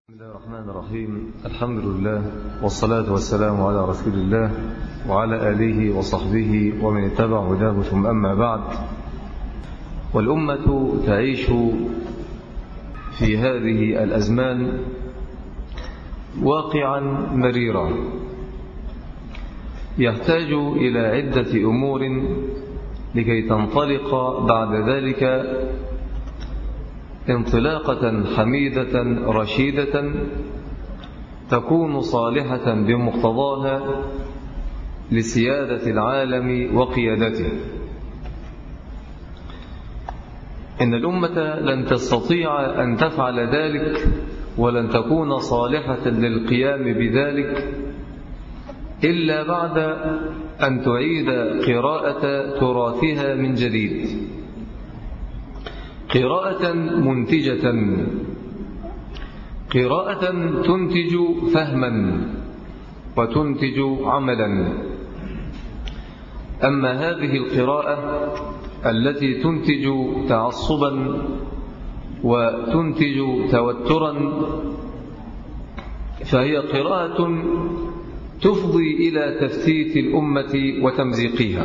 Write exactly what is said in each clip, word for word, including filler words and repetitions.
بسم الله الرحمن الرحيم. الحمد لله والصلاة والسلام على رسول الله وعلى آله وصحبه ومن اتبع هداه، ثم أما بعد. والأمة تعيش في هذه الأزمان واقعا مريرا يحتاج إلى عدة أمور لكي تنطلق بعد ذلك انطلاقة حميدة رشيدة تكون صالحة بمقتضاها لسيادة العالم وقيادته. إن الأمة لن تستطيع أن تفعل ذلك ولن تكون صالحة للقيام بذلك إلا بعد أن تعيد قراءة تراثها من جديد، قراءة منتجة، قراءة تنتج فهما وتنتج عملا. أما هذه القراءة التي تنتج تعصبا وتنتج توترا فهي قراءة تفضي إلى تفتيت الأمة وتمزيقها.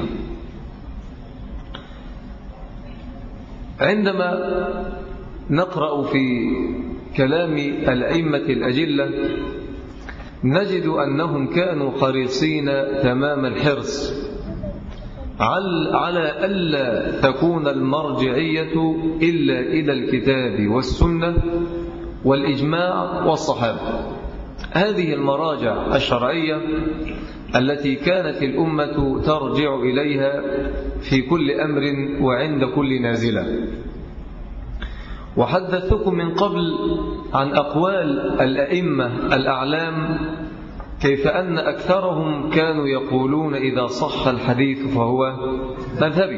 عندما نقرأ في كلام الأئمة الأجلة نجد أنهم كانوا حريصين تمام الحرص على ألا تكون المرجعية إلا إلى الكتاب والسنة والإجماع والصحابة. هذه المراجع الشرعية التي كانت الأمة ترجع إليها في كل أمر وعند كل نازلة. وحدثتكم من قبل عن أقوال الأئمة الأعلام، كيف أن أكثرهم كانوا يقولون إذا صح الحديث فهو مذهبي،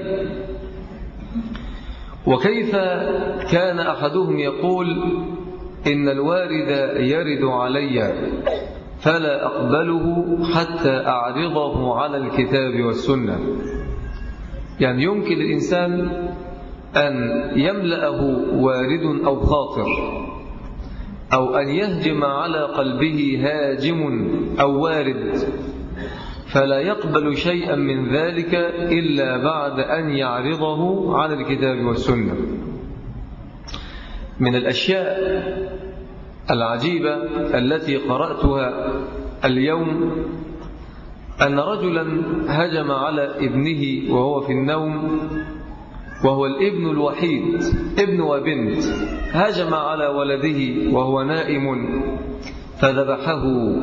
وكيف كان أحدهم يقول إن الوارد يرد علي فلا أقبله حتى أعرضه على الكتاب والسنة. يعني يمكن الإنسان أن يملأه وارد أو خاطر، أو أن يهجم على قلبه هاجم أو وارد، فلا يقبل شيئا من ذلك إلا بعد أن يعرضه على الكتاب والسنة. من الأشياء العجيبة التي قرأتها اليوم أن رجلا هجم على ابنه وهو في النوم، وهو الابن الوحيد، ابن وبنت، هجم على ولده وهو نائم فذبحه.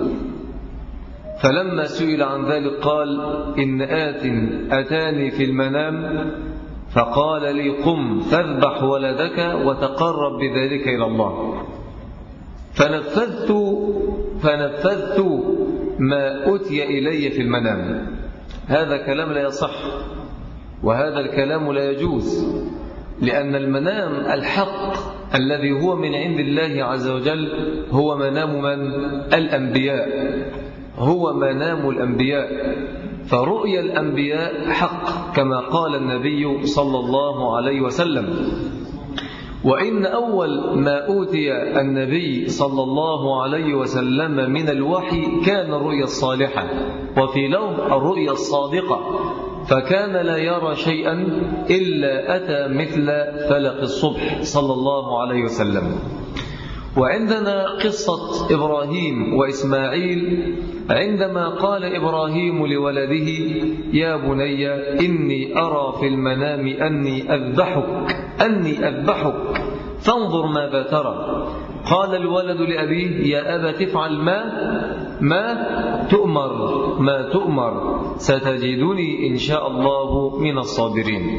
فلما سئل عن ذلك قال: إن آت أتاني في المنام فقال لي قم فاذبح ولدك وتقرب بذلك إلى الله، فنفذت فنفذت ما أتي إلي في المنام. هذا كلام لا يصح، وهذا الكلام لا يجوز، لأن المنام الحق الذي هو من عند الله عز وجل هو منام من؟ الأنبياء، هو منام الأنبياء. فرؤيا الأنبياء حق كما قال النبي صلى الله عليه وسلم. وإن أول ما أوتي النبي صلى الله عليه وسلم من الوحي كان الرؤيا الصالحة، وفي لفظ الرؤيا الصادقة، فكان لا يرى شيئا إلا أتى مثل فلق الصبح صلى الله عليه وسلم. وعندنا قصة إبراهيم وإسماعيل، عندما قال إبراهيم لولده: يا بني إني أرى في المنام أني أذبحك أني أذبحك فانظر ماذا ترى. قال الولد لأبيه: يا أبا تفعل ما ما تؤمر ما تؤمر ستجدني إن شاء الله من الصابرين.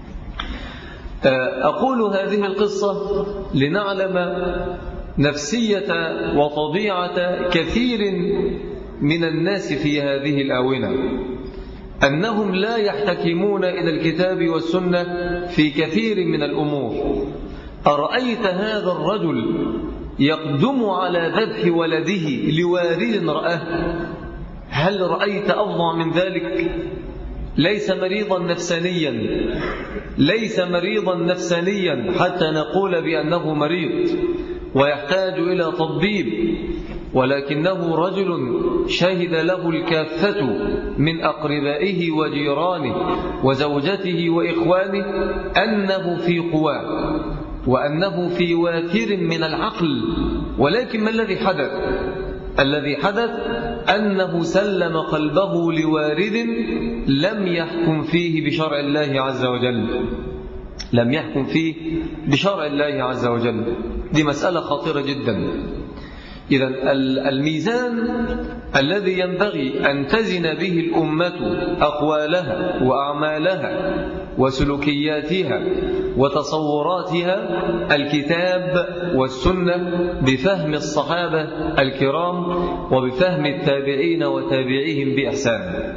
أقول هذه القصة لنعلم نفسية وطبيعة كثير من الناس في هذه الآونة، أنهم لا يحتكمون إلى الكتاب والسنة في كثير من الأمور. أرأيت هذا الرجل يقدم على ذبح ولده لوارد رآه؟ هل رأيت أفظع من ذلك؟ ليس مريضا نفسانيا، ليس مريضا نفسانيا حتى نقول بأنه مريض، ويحتاج إلى تطبيب، ولكنه رجل شهد له الكافة من أقربائه وجيرانه وزوجته وإخوانه أنه في قواه وأنه في وافر من العقل. ولكن ما الذي حدث؟ الذي حدث أنه سلم قلبه لوارد لم يحكم فيه بشرع الله عز وجل، لم يحكم فيه بشرع الله عز وجل. دي مسألة خطيرة جدا. إذن الميزان الذي ينبغي أن تزن به الأمة أقوالها وأعمالها وسلوكياتها وتصوراتها الكتاب والسنة بفهم الصحابة الكرام وبفهم التابعين وتابعيهم بإحسان.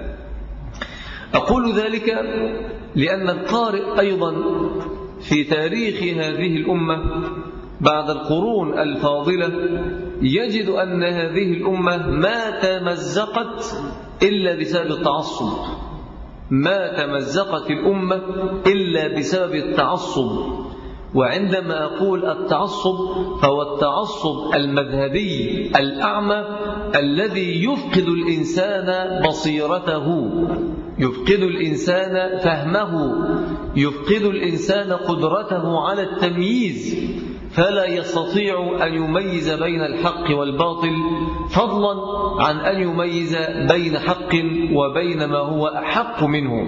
أقول ذلك لأن القارئ أيضا في تاريخ هذه الأمة بعد القرون الفاضلة يجد أن هذه الأمة ما تمزقت إلا بسبب التعصب، ما تمزقت الأمة إلا بسبب التعصب. وعندما أقول التعصب فهو التعصب المذهبي الأعمى الذي يفقد الإنسان بصيرته، يفقد الإنسان فهمه، يفقد الإنسان قدرته على التمييز، فلا يستطيع أن يميز بين الحق والباطل، فضلا عن أن يميز بين حق وبين ما هو أحق منه.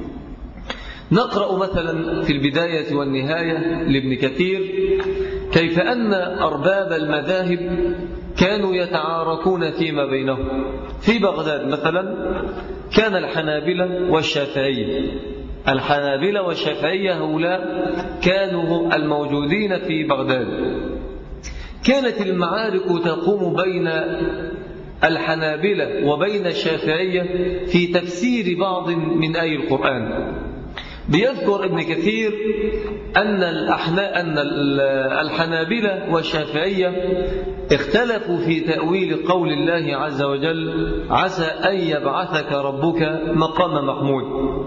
نقرأ مثلا في البداية والنهاية لابن كثير كيف أن أرباب المذاهب كانوا يتعاركون فيما بينهم. في بغداد مثلا كان الحنابلة والشافعية، الحنابلة والشافعية هؤلاء كانوا الموجودين في بغداد. كانت المعارك تقوم بين الحنابلة وبين الشافعية في تفسير بعض من آي القرآن. بيذكر ابن كثير أن أن الحنابلة والشافعية اختلفوا في تأويل قول الله عز وجل عسى أن يبعثك ربك مقام محمود.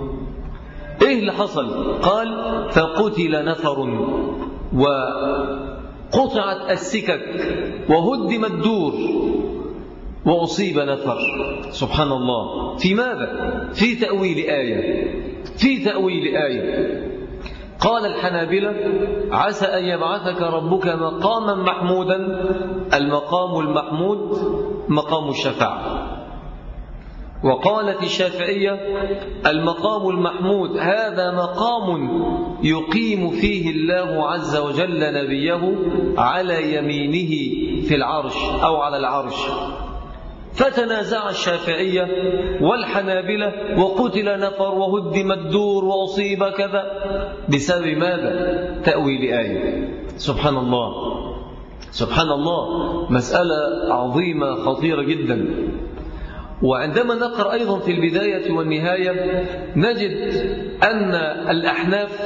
إيه اللي حصل؟ قال فقتل نفر وقطعت السكك وهدم الدور وأصيب نفر. سبحان الله. في ماذا؟ في تأويل آية، في تأويل آية. قال الحنابلة عسى أن يبعثك ربك مقاما محمودا. المقام المحمود مقام الشفاعة. وقالت الشافعية المقام المحمود هذا مقام يقيم فيه الله عز وجل نبيه على يمينه في العرش أو على العرش. فتنازع الشافعية والحنابلة وقتل نفر وهدم الدور وأصيب كذا بسبب ماذا؟ تأويل آية. سبحان الله، سبحان الله. مسألة عظيمة خطيرة جدا. وعندما نقرأ أيضا في البداية والنهاية نجد أن الأحناف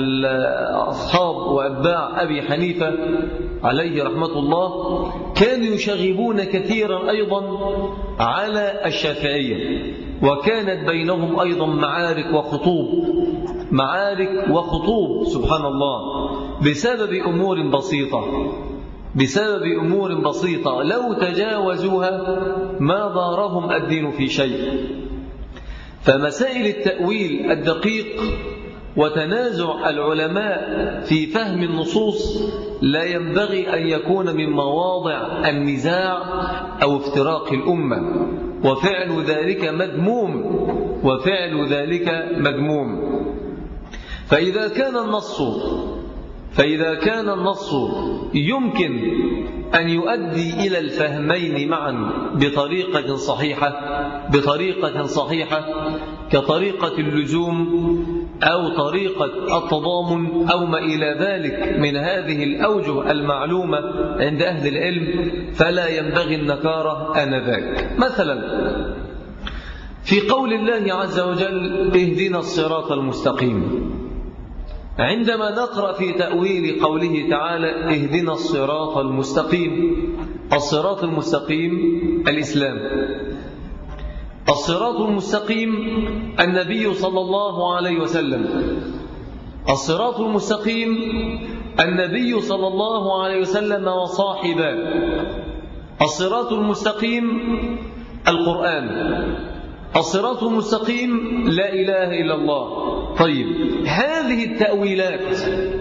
أصحاب وأتباع أبي حنيفة عليه رحمة الله كانوا يشغبون كثيرا أيضا على الشافعية، وكانت بينهم أيضا معارك وخطوب، معارك وخطوب سبحان الله، بسبب أمور بسيطة، بسبب أمور بسيطة لو تجاوزوها ما ضارهم الدين في شيء. فمسائل التأويل الدقيق وتنازع العلماء في فهم النصوص لا ينبغي أن يكون من مواضع النزاع أو افتراق الأمة، وفعل ذلك مذموم، وفعل ذلك مذموم. فإذا كان النص فإذا كان النص يمكن أن يؤدي إلى الفهمين معا بطريقة صحيحة بطريقة صحيحة كطريقة اللزوم أو طريقة التضامن أو ما إلى ذلك من هذه الأوجه المعلومة عند أهل العلم، فلا ينبغي النكارة آنذاك. مثلا في قول الله عز وجل اهدنا الصراط المستقيم، عندما نقرأ في تأويل قوله تعالى اهدنا الصراط المستقيم، الصراط المستقيم الإسلام، الصراط المستقيم النبي صلى الله عليه وسلم، الصراط المستقيم النبي صلى الله عليه وسلم وصاحباه. الصراط المستقيم القرآن، الصراط المستقيم لا إله إلا الله. طيب هذه التأويلات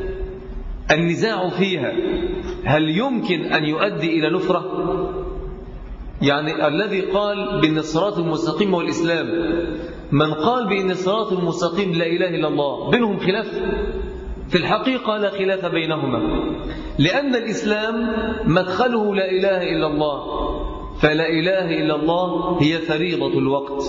النزاع فيها هل يمكن أن يؤدي إلى نفرة؟ يعني الذي قال بأن الصراط المستقيم هو الإسلام، من قال بأن الصراط المستقيم لا إله إلا الله، بينهم خلاف؟ في الحقيقة لا خلاف بينهما، لأن الإسلام مدخله لا إله إلا الله، فلا إله إلا الله هي فريضة الوقت.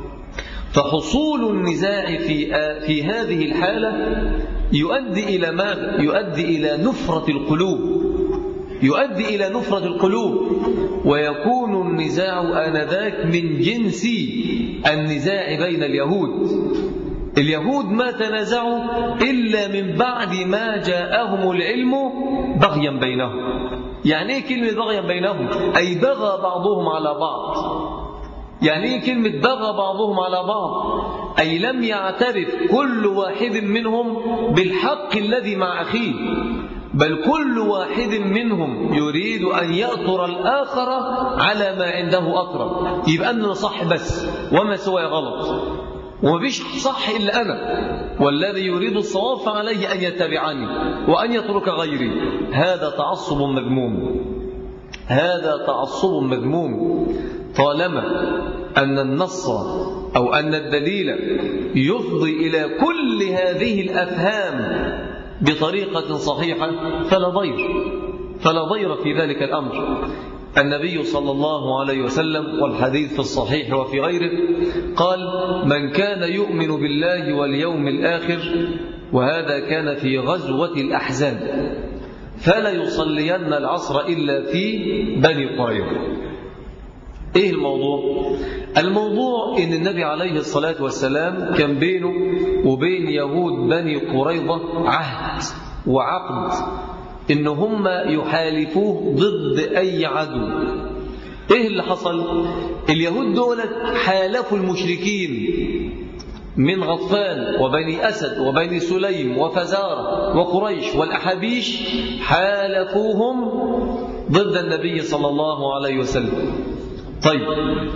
فحصول النزاع في في هذه الحالة يؤدي إلى ماذا؟ يؤدي إلى نفرة القلوب، يؤدي إلى نفرة القلوب، ويكون النزاع آنذاك من جنس النزاع بين اليهود. اليهود ما تنازعوا إلا من بعد ما جاءهم العلم بغيا بينهم. يعني إيه كلمة بغيا بينهم؟ أي بغى بعضهم على بعض. يعني إيه كلمة بغى بعضهم على بعض؟ أي لم يعترف كل واحد منهم بالحق الذي مع أخيه، بل كل واحد منهم يريد أن يأطر الآخر على ما عنده أطر. يبقى أننا صح بس وما سوى غلط، ومفيش صح إلا أنا، والذي يريد الصواب فعليه أن يتبعني وأن يترك غيري. هذا تعصب مذموم، هذا تعصب مذموم. طالما أن النص أو أن الدليل يفضي إلى كل هذه الأفهام بطريقة صحيحة فلا ضير، فلا ضير في ذلك الأمر. النبي صلى الله عليه وسلم والحديث في الصحيح وفي غيره قال: من كان يؤمن بالله واليوم الآخر، وهذا كان في غزوة الأحزاب، فلا يصلين العصر إلا في بني قريظة. إيه الموضوع؟ الموضوع إن النبي عليه الصلاة والسلام كان بينه وبين يهود بني قريظة عهد وعقد إن هم يحالفوه ضد أي عدو. إيه اللي حصل؟ اليهود دولت حالفوا المشركين من غطفان وبني أسد وبني سليم وفزارة وقريش والأحابيش، حالفوهم ضد النبي صلى الله عليه وسلم. طيب،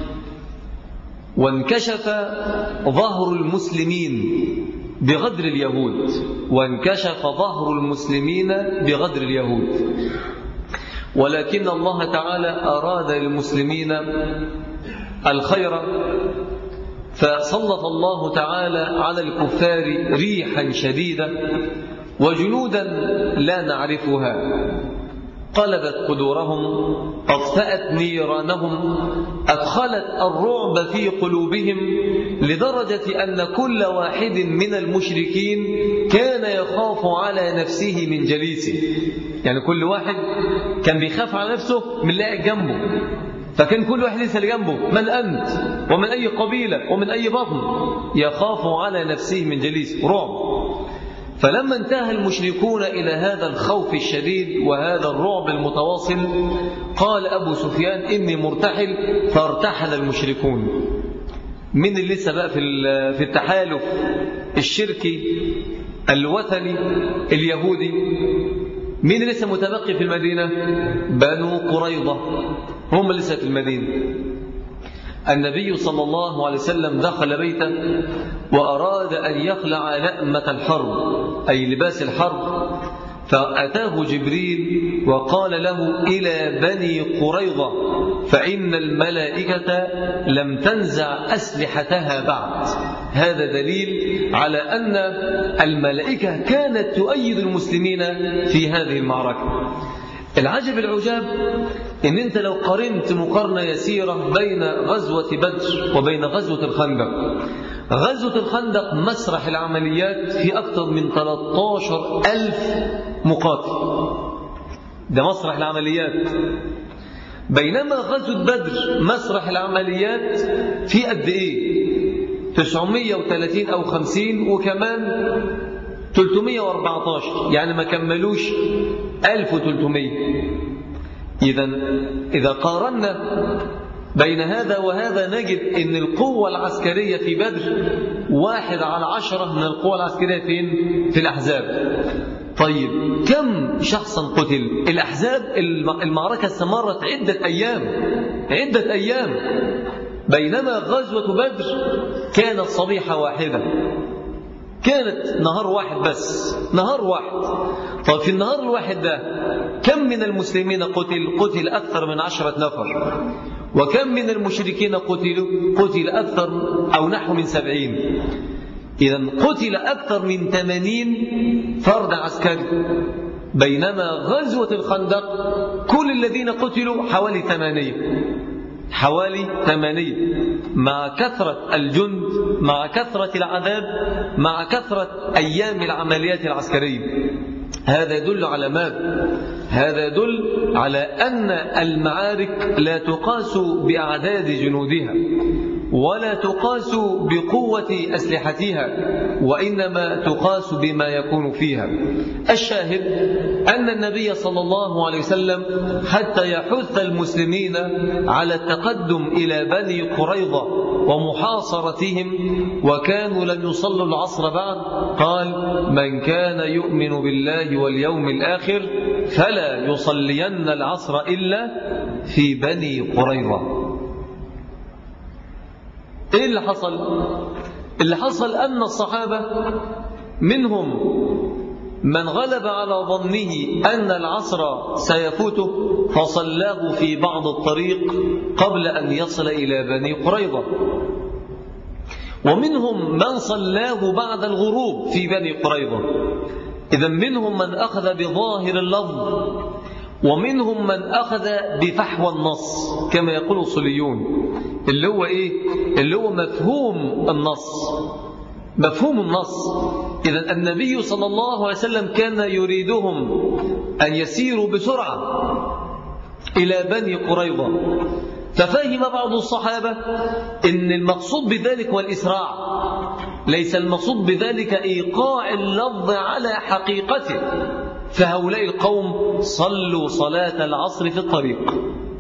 وانكشف ظهر المسلمين بغدر اليهود، وانكشف ظهر المسلمين بغدر اليهود، ولكن الله تعالى أراد للمسلمين الخير، فسلط الله تعالى على الكفار ريحا شديدة وجنودا لا نعرفها، قلبت قدورهم، أطفأت نيرانهم، أدخلت الرعب في قلوبهم، لدرجة أن كل واحد من المشركين كان يخاف على نفسه من جليسه. يعني كل واحد كان بيخاف على نفسه من لاقي جنبه، فكان كل واحد يسأل جنبه: من أنت؟ ومن أي قبيلة؟ ومن أي بطن؟ يخاف على نفسه من جليسه، رعب. فلما انتهى المشركون إلى هذا الخوف الشديد وهذا الرعب المتواصل، قال أبو سفيان: إني مرتحل، فارتحل المشركون. من اللي لسه بقى في التحالف الشركي الوثني اليهودي؟ مين اللي لسه متبقي في المدينة؟ بنو قريظة، هم لسه في المدينة. النبي صلى الله عليه وسلم دخل بيته وأراد أن يخلع لأمة الحرب، أي لباس الحرب، فأتاه جبريل وقال له: إلى بني قريظة، فإن الملائكة لم تنزع أسلحتها بعد. هذا دليل على أن الملائكة كانت تؤيد المسلمين في هذه المعركة. العجب العجاب إن أنت لو قارنت مقارنة يسيرة بين غزوة بدر وبين غزوة الخندق. غزوة الخندق مسرح العمليات في أكثر من ثلاثة عشر ألف مقاتل، ده مسرح العمليات. بينما غزوة بدر مسرح العمليات في قد إيه؟ تسعمائة وثلاثين أو خمسين، وكمان ثلاثمائة وأربعة عشر، يعني ما كملوش ألف وثلاثمائة. إذن إذا قارنا بين هذا وهذا نجد أن القوة العسكرية في بدر واحد على عشرة من القوة العسكرية فين؟ في الأحزاب. طيب كم شخصا قتل؟ الأحزاب المعركة استمرت عدة أيام عدة أيام بينما غزوة بدر كانت صبيحة واحدة، كانت نهار واحد بس، نهار واحد. طيب في النهار الواحد ده كم من المسلمين قتل؟ قتل أكثر من عشرة نفر. وكم من المشركين قتلوا؟ قتل أكثر أو نحو من سبعين. إذن قتل أكثر من ثمانين فرد عسكري، بينما غزوة الخندق كل الذين قتلوا حوالي ثمانية حوالي ثمانية مع كثرة الجند، مع كثرة العذاب، مع كثرة أيام العمليات العسكرية. هذا يدل على ماذا؟ هذا يدل على أن المعارك لا تقاس بأعداد جنودها ولا تقاس بقوة أسلحتها، وإنما تقاس بما يكون فيها. الشاهد أن النبي صلى الله عليه وسلم حتى يحث المسلمين على التقدم إلى بني قريظة ومحاصرتهم، وكانوا لن يصلوا العصر بعد، قال: من كان يؤمن بالله واليوم الآخر فلا يصلين العصر إلا في بني قريظة. إيه اللي حصل؟ اللي حصل أن الصحابة منهم من غلب على ظنه أن العصر سيفوته فصلاه في بعض الطريق قبل أن يصل إلى بني قريظة، ومنهم من صلاه بعد الغروب في بني قريظة. إذن منهم من أخذ بظاهر اللفظ، ومنهم من أخذ بفحوى النص كما يقول الصليون، اللي هو إيه؟ اللي هو مفهوم النص، مفهوم النص. إذن النبي صلى الله عليه وسلم كان يريدهم أن يسيروا بسرعة إلى بني قريظة، ففهم بعض الصحابة إن المقصود بذلك هو الإسراع، ليس المقصود بذلك إيقاع اللفظ على حقيقته. فهؤلاء القوم صلوا صلاة العصر في الطريق،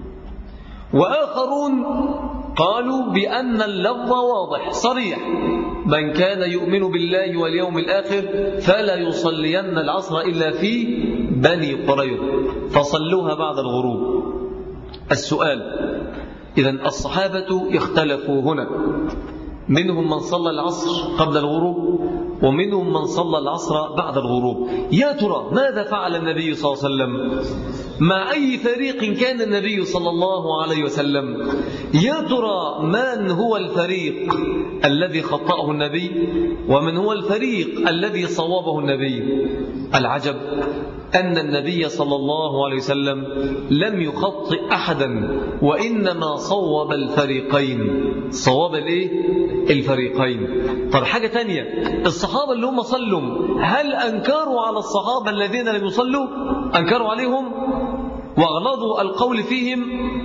وآخرون قالوا بأن اللفظ واضح صريح: من كان يؤمن بالله واليوم الآخر فلا يصلين العصر إلا في بني قريظة، فصلوها بعد الغروب. السؤال: إذن الصحابة اختلفوا هنا، منهم من صلى العصر قبل الغروب، ومنهم من صلى العصر بعد الغروب. يا ترى ماذا فعل النبي صلى الله عليه وسلم؟ مع أي فريق كان النبي صلى الله عليه وسلم؟ يا ترى من هو الفريق الذي خطأه النبي، ومن هو الفريق الذي صوابه النبي؟ العجب أن النبي صلى الله عليه وسلم لم يخطئ أحدا، وإنما صوب الفريقين. صواب الإيه؟ الفريقين. طب حاجة تانية، الصحابة اللي هم صلوا هل أنكروا على الصحابة الذين لم يصلوا؟ أنكروا عليهم وأغلظوا القول فيهم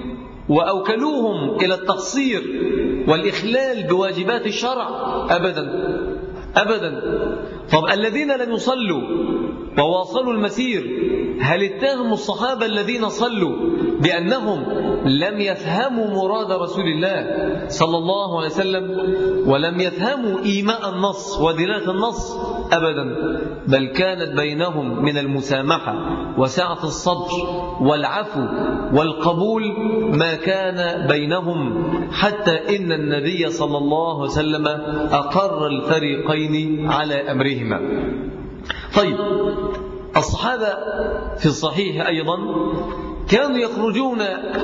وأوكلوهم إلى التقصير والإخلال بواجبات الشرع؟ أبدا أبدا. طب الذين لم يصلوا وواصلوا المسير هل اتهموا الصحابة الذين صلوا بأنهم لم يفهموا مراد رسول الله صلى الله عليه وسلم ولم يفهموا إيماء النص ودلالة النص؟ أبدا، بل كانت بينهم من المسامحة وسعة الصدر والعفو والقبول ما كان بينهم، حتى إن النبي صلى الله عليه وسلم أقر الفريقين على أمرهما. طيب، الصحابة في الصحيح أيضا كانوا يخرجون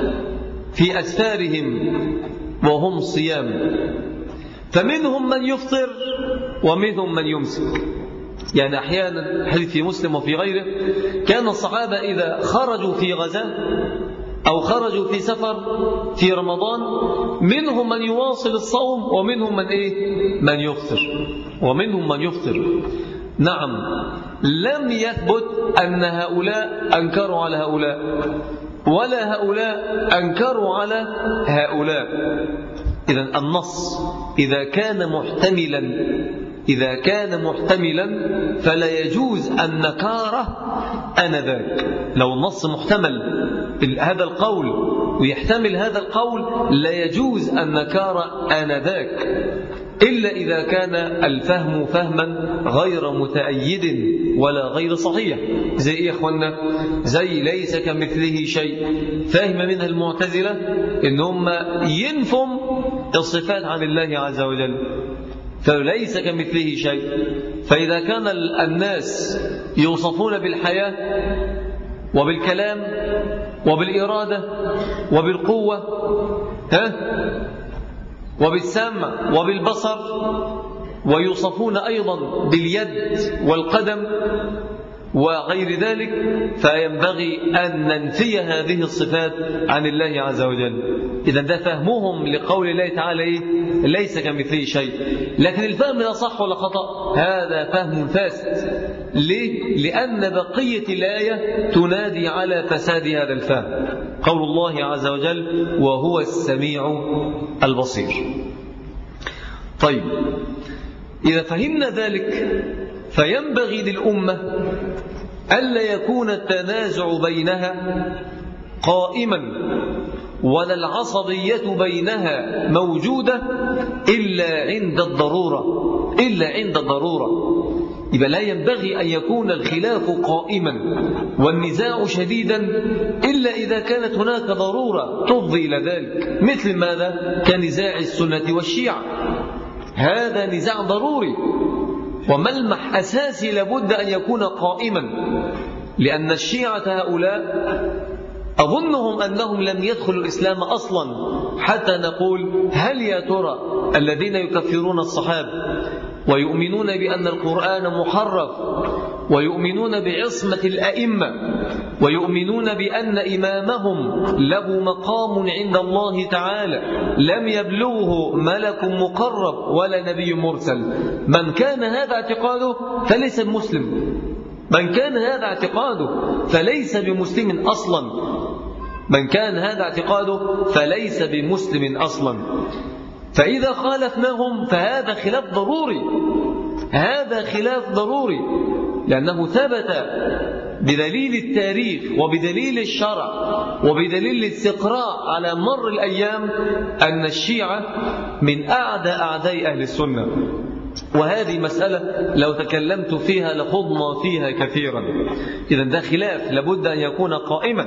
في أسفارهم وهم صيام، فمنهم من يفطر ومنهم من يمسك. يعني أحيانا حديث في مسلم وفي غيره كان الصحابة إذا خرجوا في غزاة أو خرجوا في سفر في رمضان منهم من يواصل الصوم ومنهم من إيه؟ من يفطر ومنهم من يفطر. نعم، لم يثبت أن هؤلاء أنكروا على هؤلاء ولا هؤلاء أنكروا على هؤلاء. إذن النص إذا كان محتملا إذا كان محتملا فلا يجوز النكارة آنذاك. لو النص محتمل هذا القول ويحتمل هذا القول لا يجوز النكارة آنذاك، إلا إذا كان الفهم فهما غير متأيد ولا غير صحيح. زي إيه يا أخوانا؟ زي ليس كمثله شيء، فاهم منها المعتزلة إن هم ينفوا الصفات عن الله عز وجل، فليس كمثله شيء. فإذا كان الناس يوصفون بالحياة وبالكلام وبالإرادة وبالقوة ها وبالسمع وبالبصر، ويوصفون أيضا باليد والقدم وغير ذلك، فينبغي أن ننفي هذه الصفات عن الله عز وجل. إذا ده فهمهم لقول الله تعالى إيه؟ ليس كمثله شيء. لكن الفهم ده صح ولا خطأ؟ هذا فهم فاسد. ليه؟ لأن بقية الآية تنادي على فساد هذا الفهم. قول الله عز وجل وهو السميع البصير. طيب، إذا فهمنا ذلك فينبغي للأمة ألا يكون التنازع بينها قائما ولا العصبية بينها موجودة إلا عند الضرورة إلا عند الضرورة. يبقى لا ينبغي أن يكون الخلاف قائما والنزاع شديدا إلا إذا كانت هناك ضرورة تفضي إلى ذلك، مثل ماذا؟ كنزاع السنة والشيعة. هذا نزاع ضروري وملمح أساسي لابد أن يكون قائما، لأن الشيعة هؤلاء أظنهم أنهم لم يدخلوا الإسلام أصلا حتى نقول هل يا ترى الذين يكفرون الصحابة ويؤمنون بأن القرآن محرف ويؤمنون بعصمة الأئمة ويؤمنون بأن إمامهم له مقام عند الله تعالى لم يبلغه ملك مقرب ولا نبي مرسل، من كان هذا اعتقاده فليس بمسلم، من كان هذا اعتقاده فليس بمسلم أصلا، من كان هذا اعتقاده فليس بمسلم أصلا. فإذا خالفناهم فهذا خلاف ضروري، هذا خلاف ضروري، لأنه ثبت بدليل التاريخ وبدليل الشرع وبدليل الاستقراء على مر الأيام أن الشيعة من أعدى أعداء أهل السنة. وهذه مسألة لو تكلمت فيها لخضنا فيها كثيرا. إذن ده خلاف لابد أن يكون قائما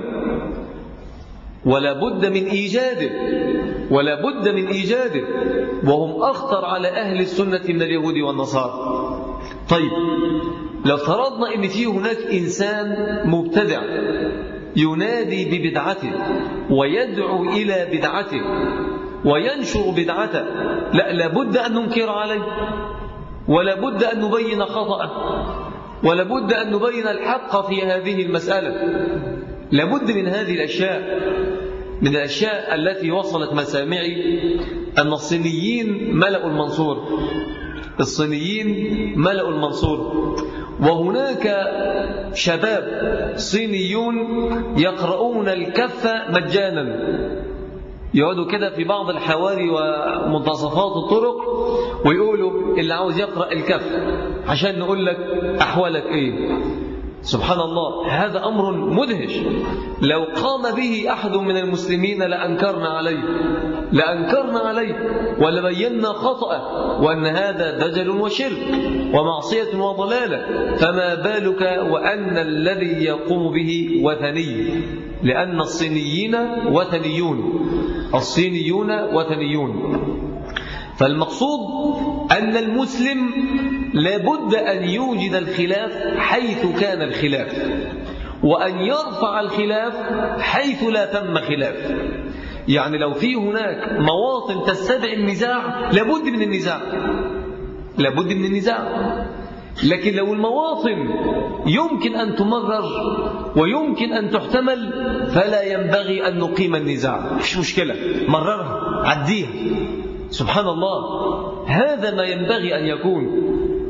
ولا بد من إيجاده ولا بد من إيجاده وهم أخطر على أهل السنة من اليهود والنصارى. طيب، لو فرضنا أن فيه هناك إنسان مبتدع ينادي ببدعته ويدعو إلى بدعته وينشر بدعته، لا لابد أن ننكر عليه ولا بد أن نبين خطأه ولا بد أن نبين الحق في هذه المسألة. لابد من هذه الأشياء. من الأشياء التي وصلت مسامعي أن الصينيين ملأوا المنصور، الصينيين ملأوا المنصور، وهناك شباب صينيون يقرؤون الكف مجانا، يقعدوا كده في بعض الحواري ومنتصفات الطرق ويقولوا اللي عاوز يقرأ الكف عشان نقول لك أحوالك إيه. سبحان الله، هذا أمر مدهش. لو قام به أحد من المسلمين لأنكرنا عليه لأنكرنا عليه ولبينا خطأه وأن هذا دجل وشرك ومعصية وضلالة، فما بالك وأن الذي يقوم به وثني، لأن الصينيين وثنيون الصينيون وثنيون. فالمقصود أن المسلم لابد أن يوجد الخلاف حيث كان الخلاف وأن يرفع الخلاف حيث لا ثم خلاف. يعني لو في هناك مواطن تستدعي النزاع لابد من النزاع لابد من النزاع لكن لو المواطن يمكن أن تمرر ويمكن أن تحتمل فلا ينبغي أن نقيم النزاع. مش مشكلة، مررها عديها. سبحان الله، هذا ما ينبغي أن يكون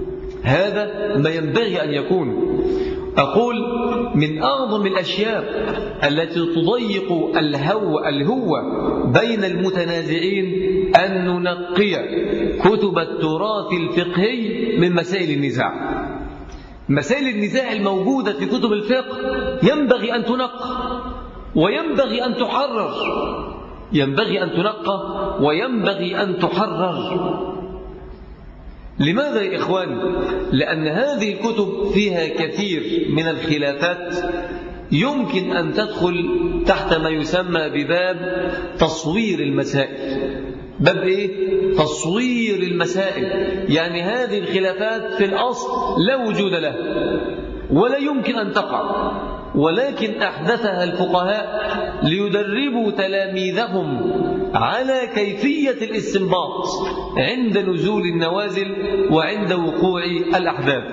هذا ما ينبغي أن يكون. أقول من أعظم الأشياء التي تضيق الهو الهوة بين المتنازعين أن ننقي كتب التراث الفقهي من مسائل النزاع. مسائل النزاع الموجودة في كتب الفقه ينبغي أن تنقى وينبغي أن تحرر ينبغي أن تنقى وينبغي أن تحرر. لماذا يا إخوان؟ لأن هذه الكتب فيها كثير من الخلافات يمكن أن تدخل تحت ما يسمى بباب تصوير المسائل. باب إيه؟ تصوير المسائل. يعني هذه الخلافات في الأصل لا وجود لها ولا يمكن أن تقع، ولكن أحدثها الفقهاء ليدربوا تلاميذهم على كيفية الاستنباط عند نزول النوازل وعند وقوع الأحداث.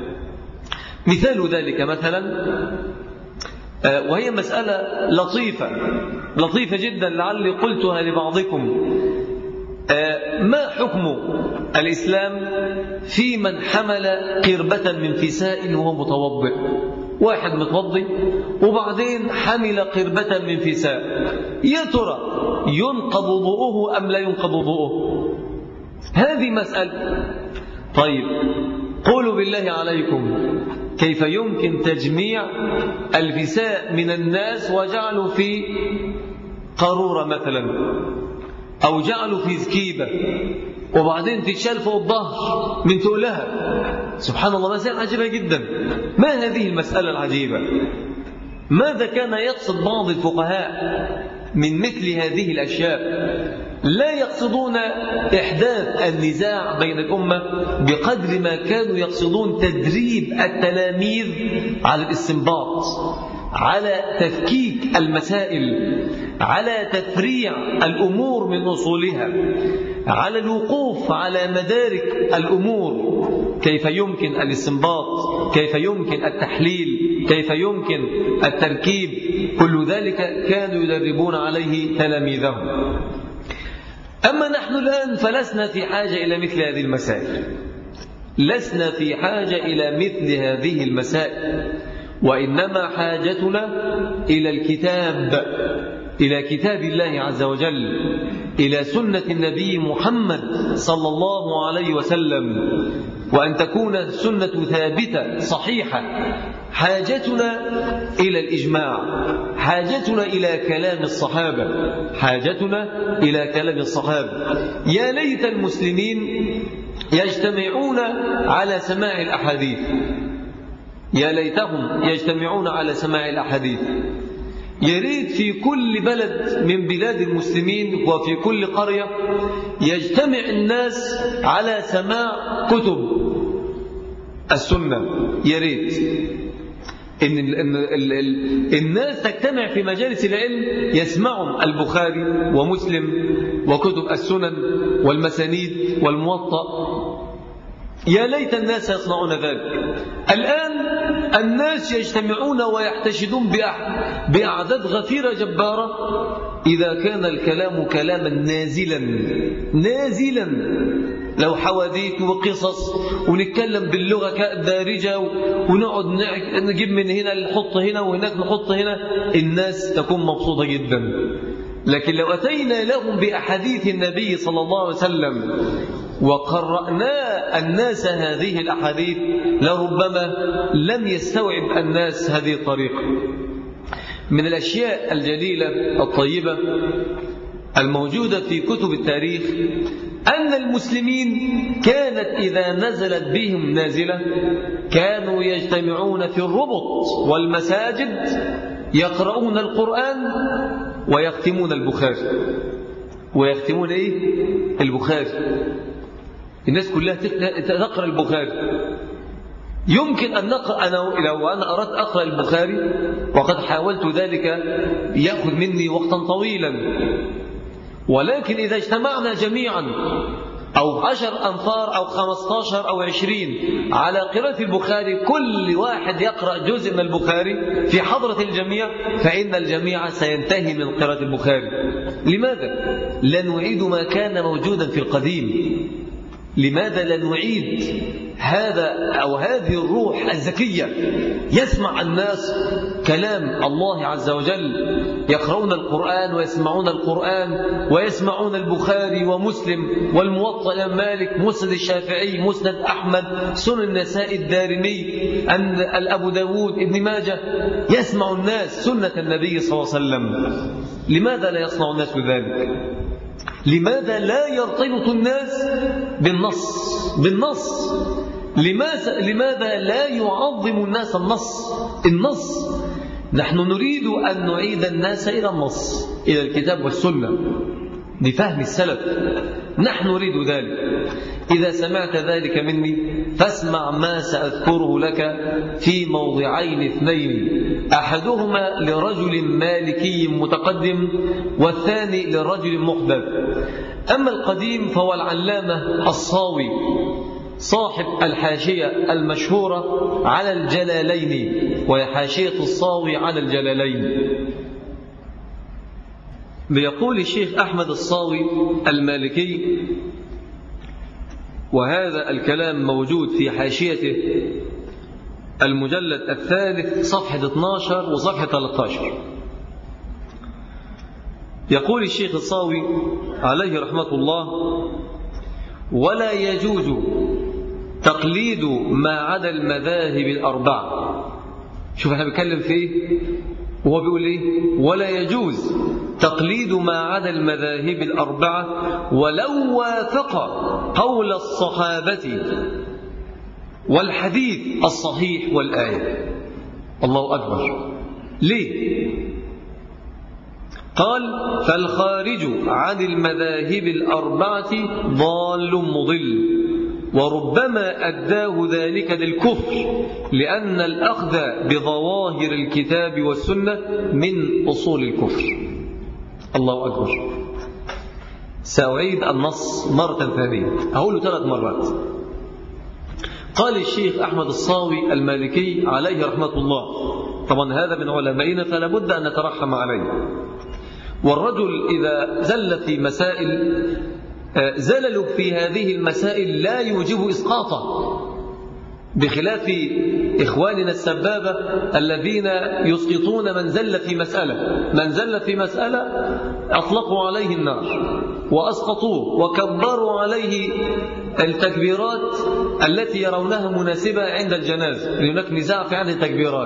مثال ذلك مثلا، وهي مسألة لطيفة لطيفة جدا لعلي قلتها لبعضكم، ما حكم الإسلام في من حمل قربة من فساء وهو متوضئ؟ واحد متوضئ وبعدين حمل قربة من فساء، يا ترى ينقض وضوءه أم لا ينقض وضوءه؟ هذه مسألة. طيب قولوا بالله عليكم، كيف يمكن تجميع الفساء من الناس وجعلوا في قارورة مثلا أو جعلوا في زكيبة وبعدين تتشال فوق الظهر من تقولها؟ سبحان الله، مسألة عجيبة جدا. ما هذه المسألة العجيبة؟ ماذا كان يقصد بعض الفقهاء من مثل هذه الأشياء؟ لا يقصدون إحداث النزاع بين الأمة بقدر ما كانوا يقصدون تدريب التلاميذ على الاستنباط، على تفكيك المسائل، على تفريع الأمور من أصولها، على الوقوف على مدارك الأمور، كيف يمكن الاستنباط، كيف يمكن التحليل، كيف يمكن التركيب. كل ذلك كانوا يدربون عليه تلاميذهم. أما نحن الآن فلسنا في حاجة إلى مثل هذه المسائل، لسنا في حاجة إلى مثل هذه المسائل، وإنما حاجتنا إلى الكتاب، إلى كتاب الله عز وجل، إلى سنة النبي محمد صلى الله عليه وسلم، وأن تكون السنة ثابتة صحيحة. حاجتنا إلى الإجماع، حاجتنا إلى كلام الصحابة، حاجتنا إلى كلام الصحابة. يا ليت المسلمين يجتمعون على سماع الأحاديث، يا ليتهم يجتمعون على سماع الأحاديث. يريد في كل بلد من بلاد المسلمين وفي كل قرية يجتمع الناس على سماع كتب السنة. يريد إن الناس تجتمع في مجالس العلم يسمعون البخاري ومسلم وكتب السنن والمسانيد والموطأ. يا ليت الناس يصنعون ذلك. الآن الناس يجتمعون ويحتشدون بأعداد غفيرة جبارة إذا كان الكلام كلاما نازلا نازلا لو حواديت وقصص ونتكلم باللغة دارجة ونقعد نجيب من هنا نحط هنا وهناك نحط هنا، الناس تكون مبسوطة جدا. لكن لو أتينا لهم بأحاديث النبي صلى الله عليه وسلم وقرأنا الناس هذه الأحاديث لربما لم يستوعب الناس هذه الطريقة. من الأشياء الجليلة الطيبة الموجودة في كتب التاريخ أن المسلمين كانت إذا نزلت بهم نازلة كانوا يجتمعون في الربط والمساجد يقرؤون القرآن ويختمون البخاري. ويختمون إيه؟ البخاري. الناس كلها تقرأ البخاري. يمكن أن نقرأ، أنا لو أنا أردت أقرأ البخاري وقد حاولت ذلك يأخذ مني وقتا طويلا، ولكن إذا اجتمعنا جميعا أو عشر أنفار أو خمسة عشر أو عشرين على قراءة البخاري، كل واحد يقرأ جزء من البخاري في حضرة الجميع، فإن الجميع سينتهي من قراءة البخاري. لماذا لا نعيد ما كان موجودا في القديم؟ لماذا لا نعيد هذا أو هذه الروح الزكية؟ يسمع الناس كلام الله عز وجل، يقرؤون القرآن ويسمعون القرآن ويسمعون البخاري ومسلم والموطأ الإمام مالك، مسند الشافعي، مسند أحمد، سنن النسائي، الدارمي، أن الأبو داود، ابن ماجه. يسمع الناس سنة النبي صلى الله عليه وسلم. لماذا لا يصنع الناس بذلك؟ لماذا لا يرتبط الناس بالنص؟ بالنص. لماذا, لماذا لا يعظم الناس النص؟ النص نحن نريد أن نعيد الناس إلى النص، إلى الكتاب والسنة بفهم السلف، نحن نريد ذلك. إذا سمعت ذلك مني فاسمع ما سأذكره لك في موضعين اثنين، أحدهما لرجل مالكي متقدم والثاني لرجل محدث. أما القديم فهو العلامة الصاوي صاحب الحاشية المشهورة على الجلالين، وهي حاشية الصاوي على الجلالين. بيقول الشيخ أحمد الصاوي المالكي، وهذا الكلام موجود في حاشيته المجلد الثالث صفحة اثني عشر وصفحة ثلاثة عشر. يقول الشيخ الصاوي عليه رحمة الله: ولا يجوز تقليد ما عدا المذاهب الأربعة. شوف احنا بنتكلم في ايه وهو بيقول ايه؟ ولا يجوز تقليد ما عدا المذاهب الأربعة ولو وافق قول الصحابة والحديث الصحيح والآية. الله أكبر. ليه؟ قال: فالخارج عن المذاهب الأربعة ضال مضل، وربما أداه ذلك للكفر، لأن الأخذ بظواهر الكتاب والسنة من أصول الكفر. الله أكبر. سأعيد النص مرة ثانية، أقوله ثلاث مرات. قال الشيخ أحمد الصاوي المالكي عليه رحمة الله، طبعا هذا من علمائنا فلا بد أن نترحم عليه. والرجل إذا زل في مسائل زلل في هذه المسائل لا يوجب إسقاطه، بخلاف إخواننا السبابة الذين يسقطون من زل في مسألة. من زل في مسألة أطلقوا عليه النار وأسقطوه وكبروا عليه التكبيرات التي يرونها مناسبة عند الجنازة، هناك نزاع في عدد التكبيرات،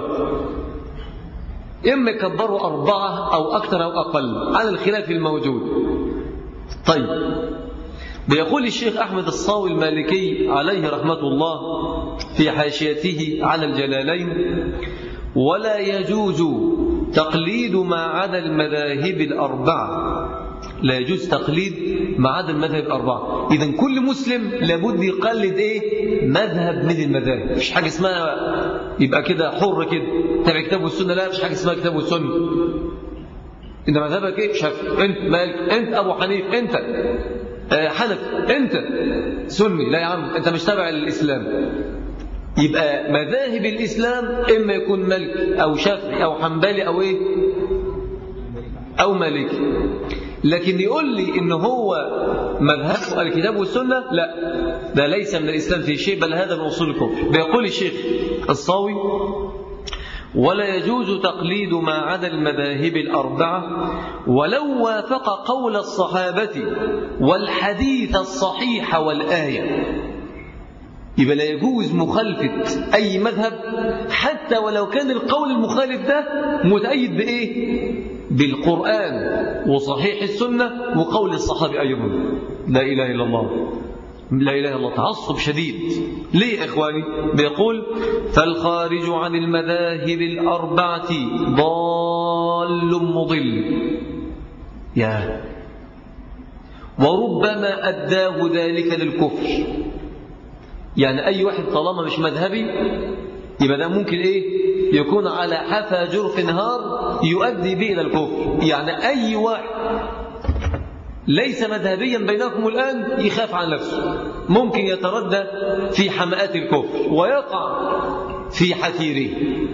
إما يكبروا أربعة أو أكثر أو أقل على الخلاف الموجود. طيب، بيقول الشيخ أحمد الصاوي المالكي عليه رحمة الله في حاشيته على الجلالين: ولا يجوز تقليد ما عدا المذاهب الأربعة. لا يجوز تقليد ما عدا المذاهب الأربعة. إذن كل مسلم لابد يقلد إيه؟ مذهب من المذاهب. مش حاجة اسمها يبقى كده حر كده تبع كتاب والسنة، لا، مش حاجة اسمها كتاب والسنة. إن مذهبك إيه؟ شافعي، أنت مالك، أنت أبو حنيف، أنت حنف، أنت سني، لا يا عم أنت مش تبع الإسلام. يبقى مذاهب الإسلام إما يكون مالك أو شافعي أو حنبلي أو إيه أو مالكي. لكن يقول لي إن هو مذهب الكتاب والسنة، لا، ده ليس من الإسلام في شيء، بل هذا من أصول الكفر. بيقول الشيخ الصاوي: ولا يجوز تقليد ما عدا المذاهب الأربعة ولو وافق قول الصحابة والحديث الصحيح والآية. يبقى لا يجوز مخالفة أي مذهب حتى ولو كان القول المخالف ده متأيد بإيه؟ بالقرآن وصحيح السنة وقول الصحابة أيضا. لا إله إلا الله، لا إله إلا الله. تعصب شديد. ليه إخواني؟ بيقول: فالخارج عن المذاهب الأربعة ضال مضل، يا وربما أداه ذلك للكفر. يعني أي واحد طالما مش مذهبي يبقى ده ممكن إيه؟ يكون على حفا جرف نهار يؤدي به إلى الكفر. يعني أي واحد ليس مذهبيا بينكم الآن يخاف عن نفسه، ممكن يتردى في حمآت الكفر ويقع في حثيره.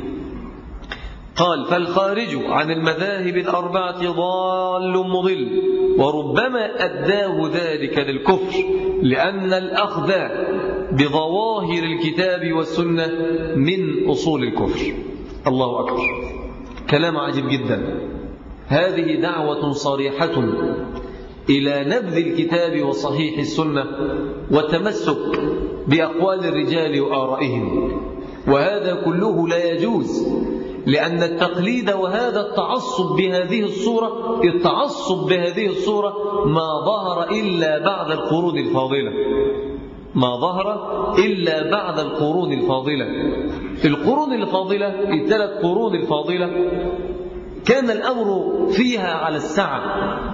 قال: فالخارج عن المذاهب الأربعة ضال مضل، وربما أداه ذلك للكفر، لأن الأخذ بظواهر الكتاب والسنة من أصول الكفر. الله أكبر. كلام عجيب جدا. هذه دعوة صريحة إلى نبذ الكتاب وصحيح السنة والتمسك بأقوال الرجال وآرائهم، وهذا كله لا يجوز، لأن التقليد وهذا التعصب بهذه الصورة، التعصب بهذه الصورة ما ظهر إلا بعد القرون الفاضلة. ما ظهر إلا بعد القرون الفاضلة. القرون الفاضلة، الثلاث قرون الفاضلة، كان الأمر فيها على السعة،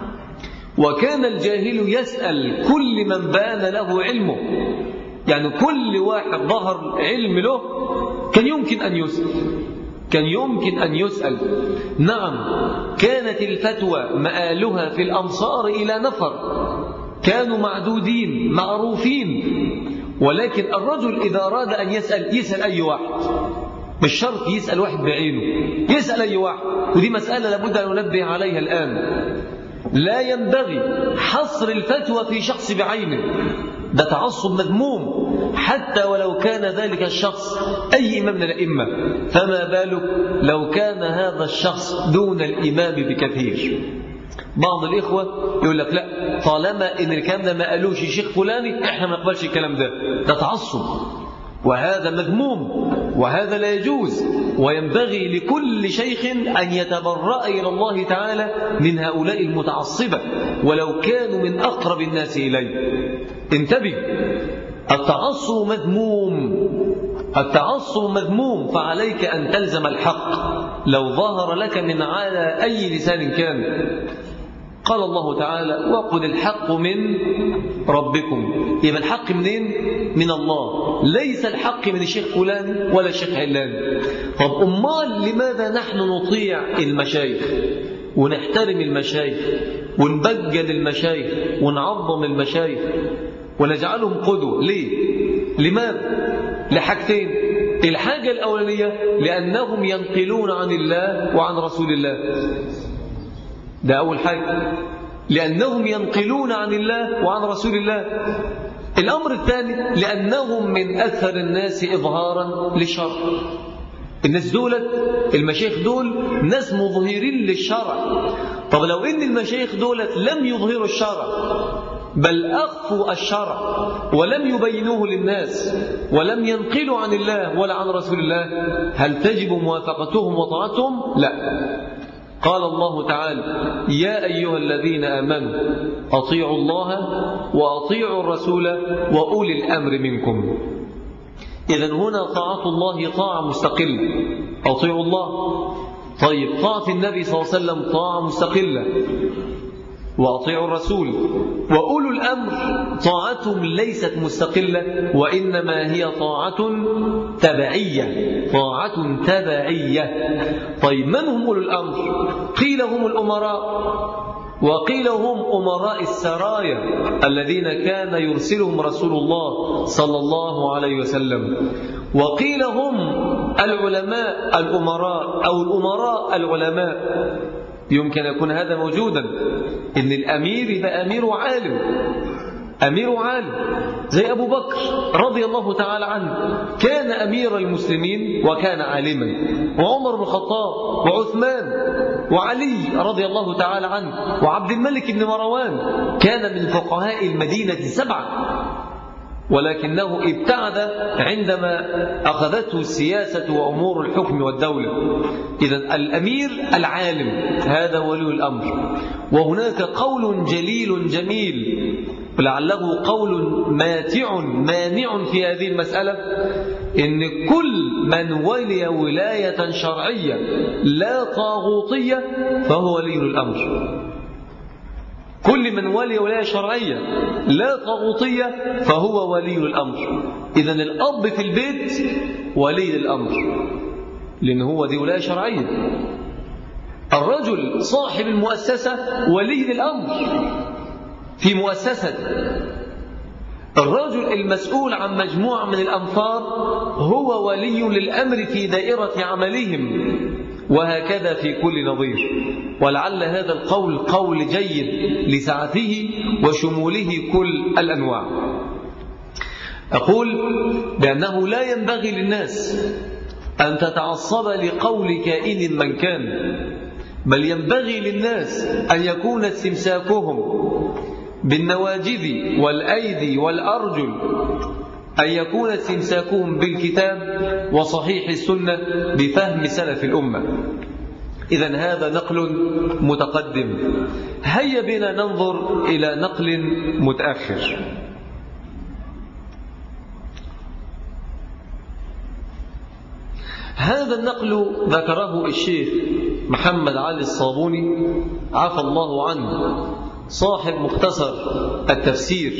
وكان الجاهل يسأل كل من بان له علمه، يعني كل واحد ظهر علم له كان يمكن أن يسأل كان يمكن أن يسأل نعم، كانت الفتوى مآلها في الأمصار إلى نفر، كانوا معدودين معروفين، ولكن الرجل إذا أراد أن يسأل يسأل أي واحد، مش شرط يسأل واحد بعينه، يسأل أي واحد. ودي مسألة لابد أن ننبه عليها الآن. لا ينبغي حصر الفتوى في شخص بعينه، ده تعصب مذموم، حتى ولو كان ذلك الشخص أي إمام من الأئمة، فما بالك لو كان هذا الشخص دون الإمام بكثير. بعض الإخوة يقول لك لا، طالما إن الكلام ده ما قالوش شيخ فلاني إحنا ما نقبلش الكلام ده، ده تعصب، وهذا مذموم، وهذا لا يجوز. وينبغي لكل شيخ أن يتبرأ إلى الله تعالى من هؤلاء المتعصبة ولو كانوا من أقرب الناس إليه. انتبه، التعصب مذموم، التعصب مذموم، فعليك أن تلزم الحق لو ظهر لك من على أي لسان كان. قال الله تعالى: وقل الحق من ربكم. يبقى الحق منين؟ من الله، ليس الحق من الشيخ فلان ولا الشيخ علان. طب أمال لماذا نحن نطيع المشايخ ونحترم المشايخ ونبجل المشايخ ونعظم المشايخ ونجعلهم قدوة؟ ليه؟ لماذا؟ لحاجتين. الحاجة الأولانية لأنهم ينقلون عن الله وعن رسول الله، ده أول حاجة، لأنهم ينقلون عن الله وعن رسول الله. الأمر الثاني لأنهم من أكثر الناس إظهارا للشرع. الناس دولت المشايخ دول ناس مظهرين للشرع. طب لو إن المشايخ دولت لم يظهروا الشرع بل أخفوا الشرع ولم يبينوه للناس ولم ينقلوا عن الله ولا عن رسول الله، هل تجب موافقتهم وطاعتهم؟ لا. قال الله تعالى: يا أيها الذين آمنوا أطيعوا الله وأطيعوا الرسول وأولي الأمر منكم. إذن هنا طاعة الله طاعة مستقلة، أطيعوا الله. طيب طاعة النبي صلى الله عليه وسلم طاعة مستقلة، وأطيعوا الرسول. وأولو الأمر طاعتهم ليست مستقلة، وإنما هي طاعة تبعية، طاعة تبعية. طيب من هم أولو الأمر؟ قيل هم الأمراء، وقيل هم أمراء السرايا الذين كان يرسلهم رسول الله صلى الله عليه وسلم، وقيل هم العلماء الأمراء أو الأمراء العلماء. يمكن يكون هذا موجودا، إن الأمير يبقى أمير عالم، أمير عالم زي أبو بكر رضي الله تعالى عنه، كان أمير المسلمين وكان عالما، وعمر بن الخطاب وعثمان وعلي رضي الله تعالى عنه وعبد الملك بن مروان كان من فقهاء المدينة سبعة، ولكنه ابتعد عندما أخذته السياسة وأمور الحكم والدولة. إذن الأمير العالم هذا ولي الأمر. وهناك قول جليل جميل ولعله قول ماتع مانع في هذه المسألة، إن كل من ولي ولاية شرعية لا طاغوتية فهو ولي الأمر. كل من ولي ولاية شرعية لا طاغوتية فهو ولي الأمر. إذن الأب في البيت ولي الأمر لأن هو دي ولاية شرعية. الرجل صاحب المؤسسة ولي الأمر في مؤسسة. الرجل المسؤول عن مجموعة من الأنفار هو ولي للأمر في دائرة عملهم، وهكذا في كل نظير. ولعل هذا القول قول جيد لسعته وشموله كل الأنواع. أقول بأنه لا ينبغي للناس أن تتعصب لقول كائن من كان، بل ينبغي للناس أن يكون استمساكهم بالنواجذ والأيدي والأرجل، أن يكون استمساكهم بالكتاب وصحيح السنة بفهم سلف الأمة. إذن هذا نقل متقدم. هيا بنا ننظر إلى نقل متأخر. هذا النقل ذكره الشيخ محمد علي الصابوني عفى الله عنه صاحب مختصر التفسير،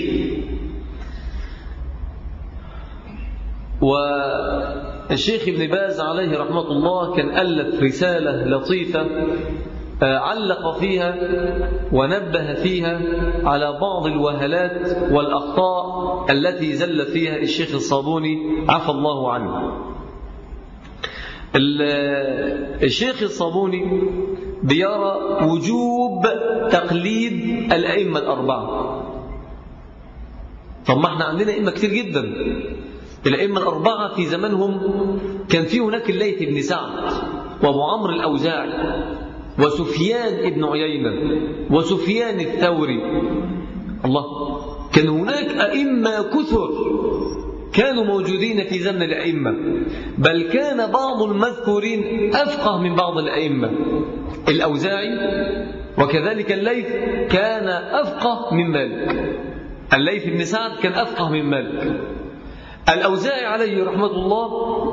والشيخ ابن باز عليه رحمة الله كان ألف رسالة لطيفة علق فيها ونبه فيها على بعض الوهلات والأخطاء التي زل فيها الشيخ الصابوني عفى الله عنه. الشيخ الصابوني بيرى وجوب تقليد الأئمة الأربعة. طب ما احنا عندنا أئمة كتير جدا، الأئمة الأربعة في زمانهم كان في هناك الليث بن سعد وأبو عمرو الأوزاعي وسفيان بن عيينة وسفيان الثوري. الله، كان هناك أئمة كثر كانوا موجودين في زمن الأئمة، بل كان بعض المذكورين أفقه من بعض الأئمة. الأوزاعي وكذلك الليث كان أفقه من مالك، الليث بن سعد كان أفقه من مالك. الأوزاعي عليه رحمة الله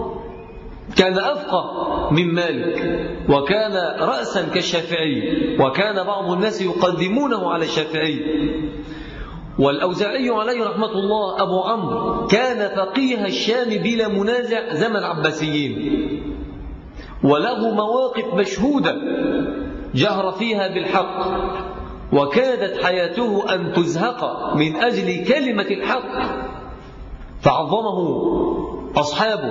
كان أفقه من مالك وكان رأسا كالشافعي، وكان بعض الناس يقدمونه على الشافعي. والأوزاعي عليه رحمة الله أبو عمرو كان فقيه الشام بلا منازع زمن العباسيين، وله مواقف مشهودة جهر فيها بالحق، وكادت حياته أن تزهق من أجل كلمة الحق، فعظمه أصحابه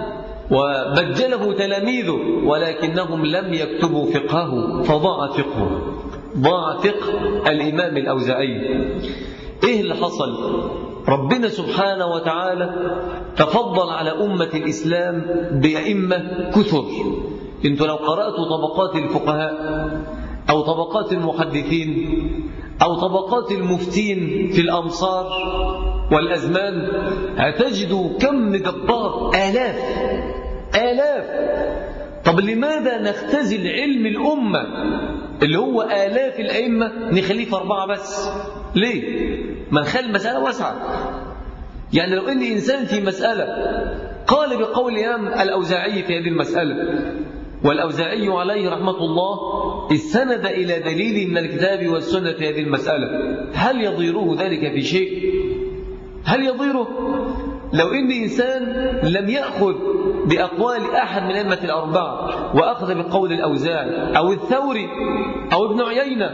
وبجله تلاميذه، ولكنهم لم يكتبوا فقهه فضاع فقهه، ضاع فقه الإمام الأوزاعي. إيه اللي حصل؟ ربنا سبحانه وتعالى تفضل على أمة الإسلام بأئمة كثر. انتوا لو قرأتوا طبقات الفقهاء أو طبقات المحدثين أو طبقات المفتين في الأمصار والأزمان هتجدوا كم جبار، آلاف آلاف. طب لماذا نختزل علم الأمة اللي هو آلاف الأئمة نخليه في أربعة بس؟ ليه؟ ما نخلي المسألة واسعة. يعني لو أن إنسان في مسألة قال بقول الإمام الأوزاعي في هذه المسألة، والأوزاعي عليه رحمة الله استند إلى دليل من الكتاب والسنة في هذه المسألة، هل يضيره ذلك في شيء؟ هل يضيره؟ لو إن إنسان لم يأخذ بأقوال أحد من الأئمة الأربعة وأخذ بقول الأوزاعي أو الثوري أو ابن عيينة،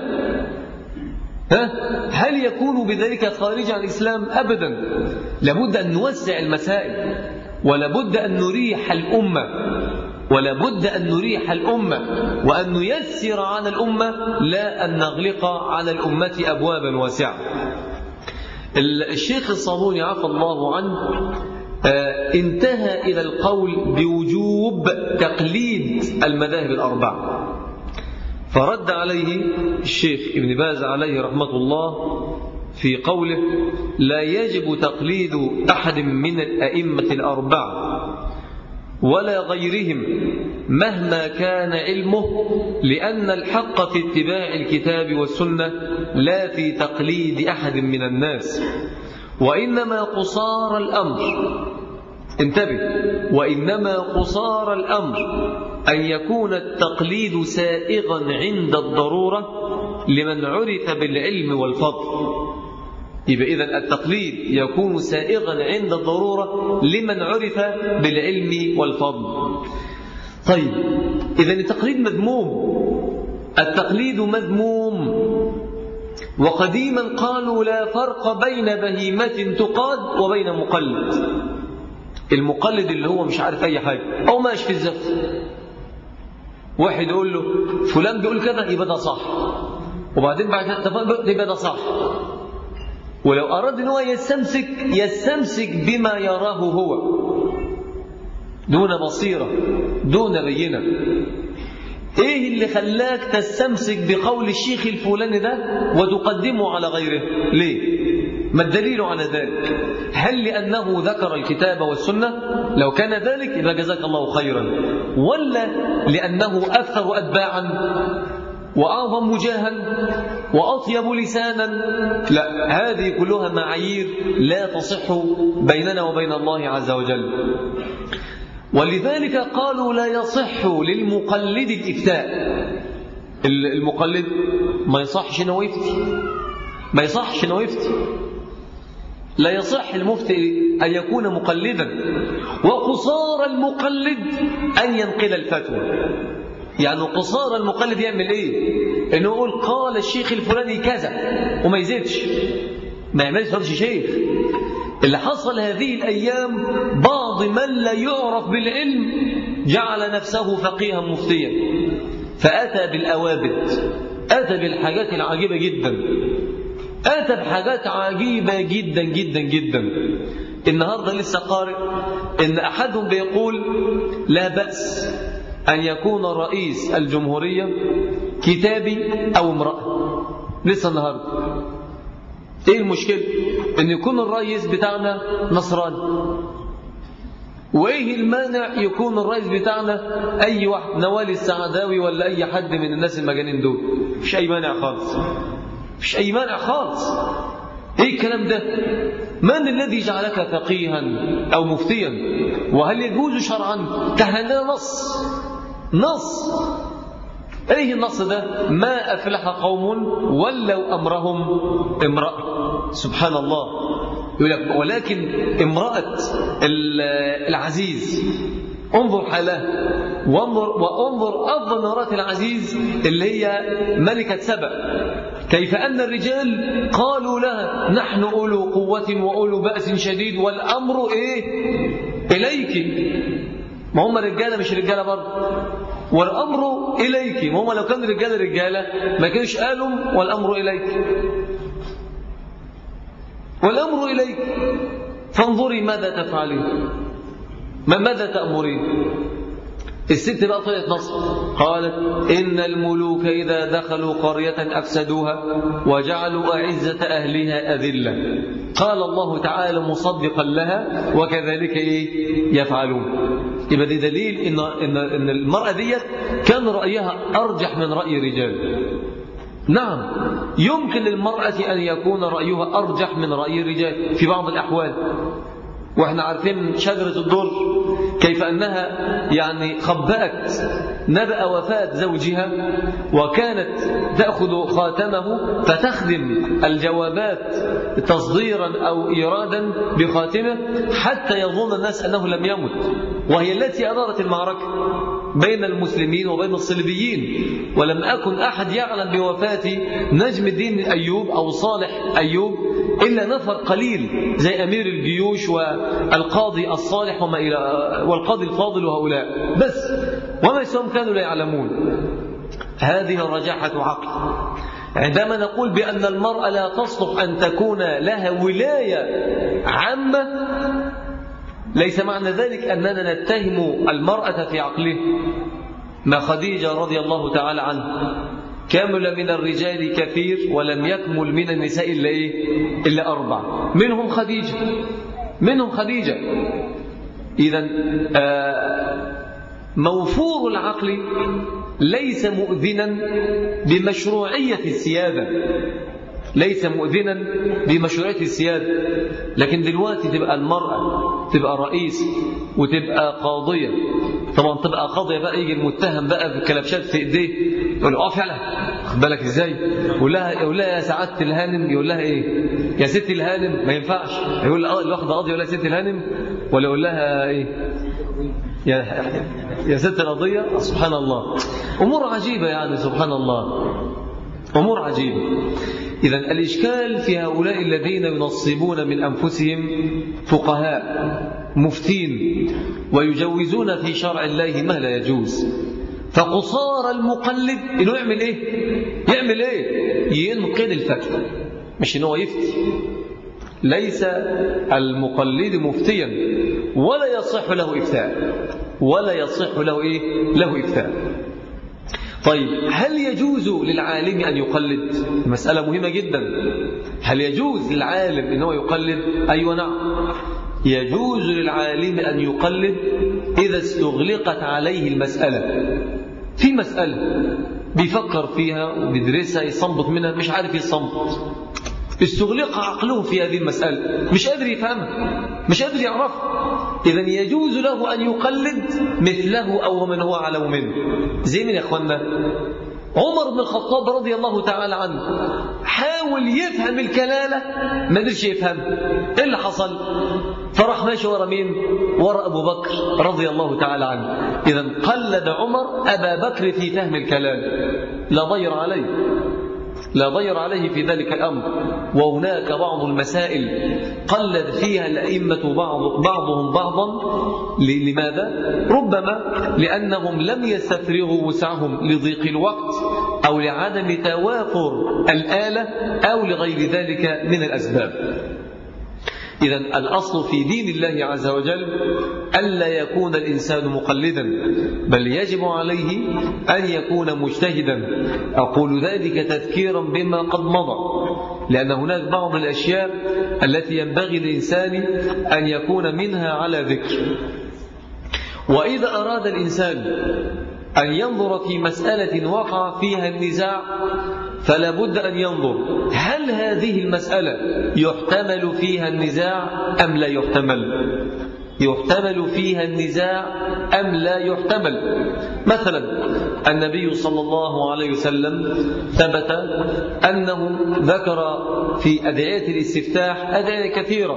هل يكون بذلك خارج عن الإسلام؟ أبدا. لابد أن نوسع المسائل، ولابد أن نريح الأمة ولابد أن نريح الأمة وأن نيسر على الأمة، لا أن نغلق على الأمة أبوابا واسعة. الشيخ الصابوني عفى الله عنه انتهى إلى القول بوجوب تقليد المذاهب الأربعة، فرد عليه الشيخ ابن باز عليه رحمة الله في قوله: لا يجب تقليد أحد من الأئمة الأربعة ولا غيرهم مهما كان علمه، لأن الحق في اتباع الكتاب والسنة لا في تقليد أحد من الناس، وإنما قصار الأمر، انتبه، وإنما قصار الأمر أن يكون التقليد سائغا عند الضرورة لمن عرف بالعلم والفضل. يبقى إذن التقليد يكون سائغا عند الضرورة لمن عرف بالعلم والفضل. طيب، إذن التقليد مذموم، التقليد مذموم. وقديما قالوا لا فرق بين بهيمة تقاد وبين مقلد. المقلد اللي هو مش عارف أي حاجة أو ماشي في الزفت، واحد يقول له فلان بيقول كذا يبقى ده صح، وبعدين بعد كده يبقى ده صح. ولو أراد أن هو يستمسك يستمسك بما يراه هو دون بصيرة دون بينة. إيه اللي خلاك تستمسك بقول الشيخ الفلاني ده وتقدمه على غيره؟ ليه؟ ما الدليل على ذلك؟ هل لأنه ذكر الكتاب والسنة؟ لو كان ذلك يبقى جزاك الله خيرا، ولا لأنه أكثر أتباعا وأعظم وجاها وأطيب لسانا؟ لا، هذه كلها معايير لا تصح بيننا وبين الله عز وجل. ولذلك قالوا لا يصح للمقلد الإفتاء. المقلد ما يصحش انه يفتي، ما يصحش انه يفتي، لا يصح المفتي أن يكون مقلدا، وقصار المقلد أن ينقل الفتوى. يعني قصار المقلد يعمل إيه؟ إنه يقول قال الشيخ الفلاني كذا وما يزيدش، ما يعملش فرش شيخ. اللي حصل هذه الأيام بعض من لا يعرف بالعلم جعل نفسه فقيها مفتيا، فأتى بالأوابد، أتى بالحاجات العجيبة جدا، أتى بحاجات عجيبة جدا جدا جدا. النهاردة لسه قارئ إن أحدهم بيقول لا بأس أن يكون رئيس الجمهورية كتابي أو امرأة. لسه النهاردة إيه المشكلة؟ إن يكون الرئيس بتاعنا نصراني، وإيه المانع يكون الرئيس بتاعنا أي واحد، نوال السعداوي ولا أي حد من الناس المجانين دول؟ مش أي مانع خالص، مش أي مانع خالص. إيه الكلام ده؟ من الذي جعلك فقيها أو مفتيا؟ وهل يجوز شرعا؟ تهنا نص نص إيه النص ده؟ ما أفلح قوم ولوا أمرهم امرأة. سبحان الله. يقول لك ولكن امرأة العزيز انظر حالها، وانظر, وانظر أفضل مرات العزيز اللي هي ملكة سبأ، كيف أن الرجال قالوا لها نحن أولو قوة وأولو بأس شديد والأمر إيه؟ إليك. ما هم رجالة مش رجالة برضه، والأمر إليك. ما هم لو كانوا رجالة رجالة ما كانوش قالوا والأمر إليك، والأمر إليك. فانظري ماذا تفعلين، ما ماذا تأمرين. الست بقى طلعت نصر، قالت إن الملوك إذا دخلوا قرية أفسدوها وجعلوا أعزة أهلها أذلة. قال الله تعالى مصدقا لها وكذلك إيه يفعلون. يبقى دي دليل إن, إن, إن المرأة ديت كان رأيها أرجح من رأي الرجال. نعم يمكن للمرأة أن يكون رأيها أرجح من رأي الرجال في بعض الأحوال. وإحنا عارفين شجرة الدر كيف أنها يعني خبأت نبأ وفاة زوجها، وكانت تأخذ خاتمه فتخدم الجوابات تصديرا أو إيرادا بخاتمه حتى يظن الناس أنه لم يمت، وهي التي أدارت المعركة بين المسلمين وبين الصليبيين. ولم أكن أحد يعلم بوفاة نجم الدين أيوب أو صالح أيوب إلا نفر قليل زي أمير الجيوش والقاضي الصالح وما إلى والقاضي الفاضل وهؤلاء بس، وما يسهم كانوا لا يعلمون. هذه الرجاحة عقل. عندما نقول بأن المرأة لا تصلح أن تكون لها ولاية عامة ليس معنى ذلك أننا نتهم المرأة في عقله. ما خديجة رضي الله تعالى عنها كامل من الرجال كثير ولم يكمل من النساء إلا إيه؟ إلا أربع، منهم خديجة منهم خديجة إذن موفور العقل ليس مؤذنا بمشروعية السيادة، ليس مؤذنا بمشروعية السيادة. لكن دلوقتي تبقى المرأة تبقى رئيس وتبقى قاضية، طبعا تبقى قاضية بقى يجي المتهم بقى بالكلبشات في ايديه يقول اه فعلا خد بالك ازاي، يقول لها يقول لها يا سعادة الهانم، يقول لها ايه يا ست الهانم، ما ينفعش يقول لها الواحدة قاضية يقول لها ست الهانم، ولا يقول لها ايه يا يا ست القضية. سبحان الله، امور عجيبة يعني سبحان الله، امور عجيبة. إذن الإشكال في هؤلاء الذين ينصبون من أنفسهم فقهاء مفتين ويجوزون في شرع الله ما لا يجوز. فقصار المقلد إنه يعمل إيه؟ يعمل إيه؟ ينقل الفتوى، مش إنه يفتي. ليس المقلد مفتيا ولا يصح له إفتاء، ولا يصح له إيه؟ له إفتاء. طيب هل يجوز للعالم أن يقلد؟ مسألة مهمة جدا. هل يجوز للعالم أنه يقلد؟ أيوة نعم، يجوز للعالم أن يقلد إذا استغلقت عليه المسألة. في مسألة بيفكر فيها وبيدرسها يصنبط منها مش عارف يصنبط، استغلق عقله في هذه المسألة، مش قادر يفهمها، مش قادر يعرفها. إذن يجوز له أن يقلد مثله أو من هو أعلم منه. زي من يا أخوانا عمر بن الخطاب رضي الله تعالى عنه حاول يفهم الكلالة ما قدرش يفهم. إيه اللي حصل؟ فراح ماشي ورا مين؟ ورا أبو بكر رضي الله تعالى عنه. إذن قلد عمر أبا بكر في فهم الكلالة، لا ضير عليه، لا ضير عليه في ذلك الأمر. وهناك بعض المسائل قلد فيها الأئمة بعض بعضهم بعضا. لماذا؟ ربما لأنهم لم يستفرغوا وسعهم لضيق الوقت أو لعدم توافر الآلة أو لغير ذلك من الأسباب. إذن الأصل في دين الله عز وجل ألا يكون الإنسان مقلدا، بل يجب عليه أن يكون مجتهدا. أقول ذلك تذكيرا بما قد مضى، لأن هناك بعض الأشياء التي ينبغي للإنسان أن يكون منها على ذكر. وإذا أراد الإنسان أن ينظر في مسألة وقع فيها النزاع فلا بد أن ينظر هل هذه المسألة يحتمل فيها النزاع أم لا يحتمل، يحتمل فيها النزاع أم لا يحتمل. مثلا النبي صلى الله عليه وسلم ثبت أنه ذكر في أدعية الاستفتاح أدعية كثيرة: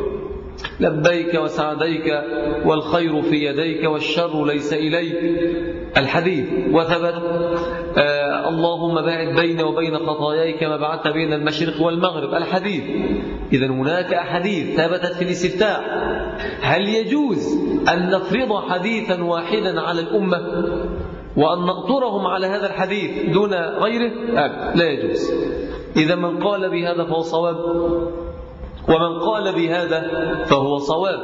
لبيك وسعديك والخير في يديك والشر ليس إليك، الحديث. وثبت آه اللهم باعد بيني وبين خطاياي كما بعدت بين المشرق والمغرب، الحديث. إذن هناك أحاديث ثبتت في الاستفتاح. هل يجوز أن نفرض حديثا واحدا على الأمة وأن نأطرهم على هذا الحديث دون غيره؟ آه لا يجوز. إذا من قال بهذا فهو صواب، ومن قال بهذا فهو صواب.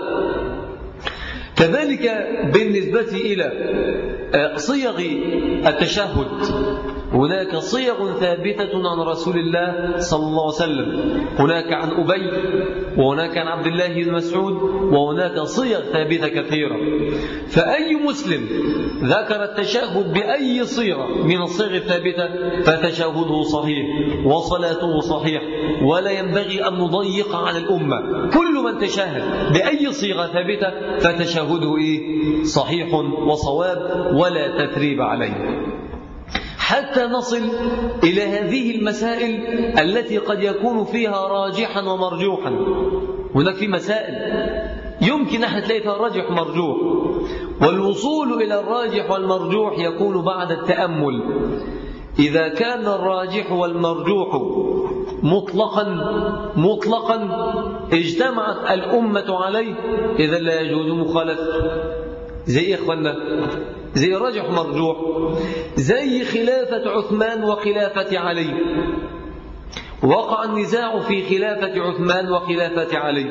كذلك بالنسبة إلى صيغ التشهد، هناك صيغ ثابتة عن رسول الله صلى الله عليه وسلم، هناك عن أبي وهناك عن عبد الله بن مسعود، وهناك صيغ ثابتة كثيرة. فأي مسلم ذكر التشهد بأي صيغة من الصيغ الثابتة فتشهده صحيح وصلاته صحيح، ولا ينبغي أن نضيق على الأمة. كل من تشهد بأي صيغة ثابتة فتشهده إيه؟ صحيح وصواب ولا تثريب عليه، حتى نصل إلى هذه المسائل التي قد يكون فيها راجحا ومرجوحا. هناك في مسائل يمكن أن تلاقي فيها راجح ومرجوح، والوصول إلى الراجح والمرجوح يكون بعد التأمل. إذا كان الراجح والمرجوح مطلقا مطلقا اجتمعت الأمة عليه إذا لا يجوز مخالفة. زي إخواننا زي الراجح مرجوح، زي خلافة عثمان وخلافة علي. وقع النزاع في خلافة عثمان وخلافة علي،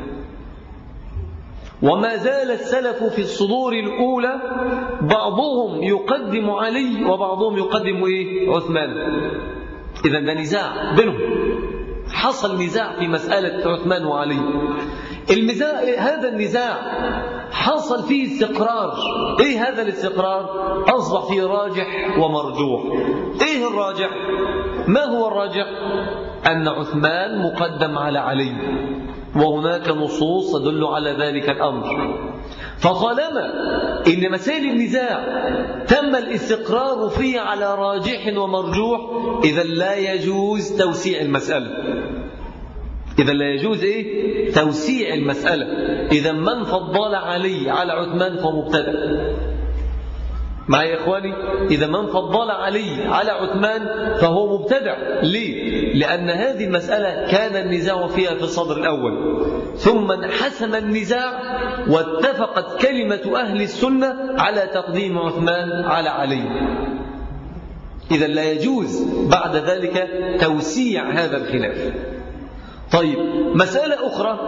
وما زال السلف في الصدور الأولى بعضهم يقدم علي وبعضهم يقدم إيه؟ عثمان. إذن ده نزاع بينهم، حصل نزاع في مسألة عثمان وعلي. المزاع هذا النزاع حصل فيه استقرار. ايه هذا الاستقرار؟ اصبح فيه راجح ومرجوح. ايه الراجح؟ ما هو الراجح؟ ان عثمان مقدم على علي، وهناك نصوص تدل على ذلك الامر. فطالما ان مسائل النزاع تم الاستقرار فيه على راجح ومرجوح، اذا لا يجوز توسيع المسألة. إذا لا يجوز إيه؟ توسيع المسألة. إذا من فضل علي على عثمان فهو مبتدع. معي يا إخواني؟ إذا من فضل علي على عثمان فهو مبتدع. ليه؟ لأن هذه المسألة كان النزاع فيها في الصدر الأول، ثم انحسم النزاع واتفقت كلمة أهل السنة على تقديم عثمان على علي. إذا لا يجوز بعد ذلك توسيع هذا الخلاف. طيب، مسألة أخرى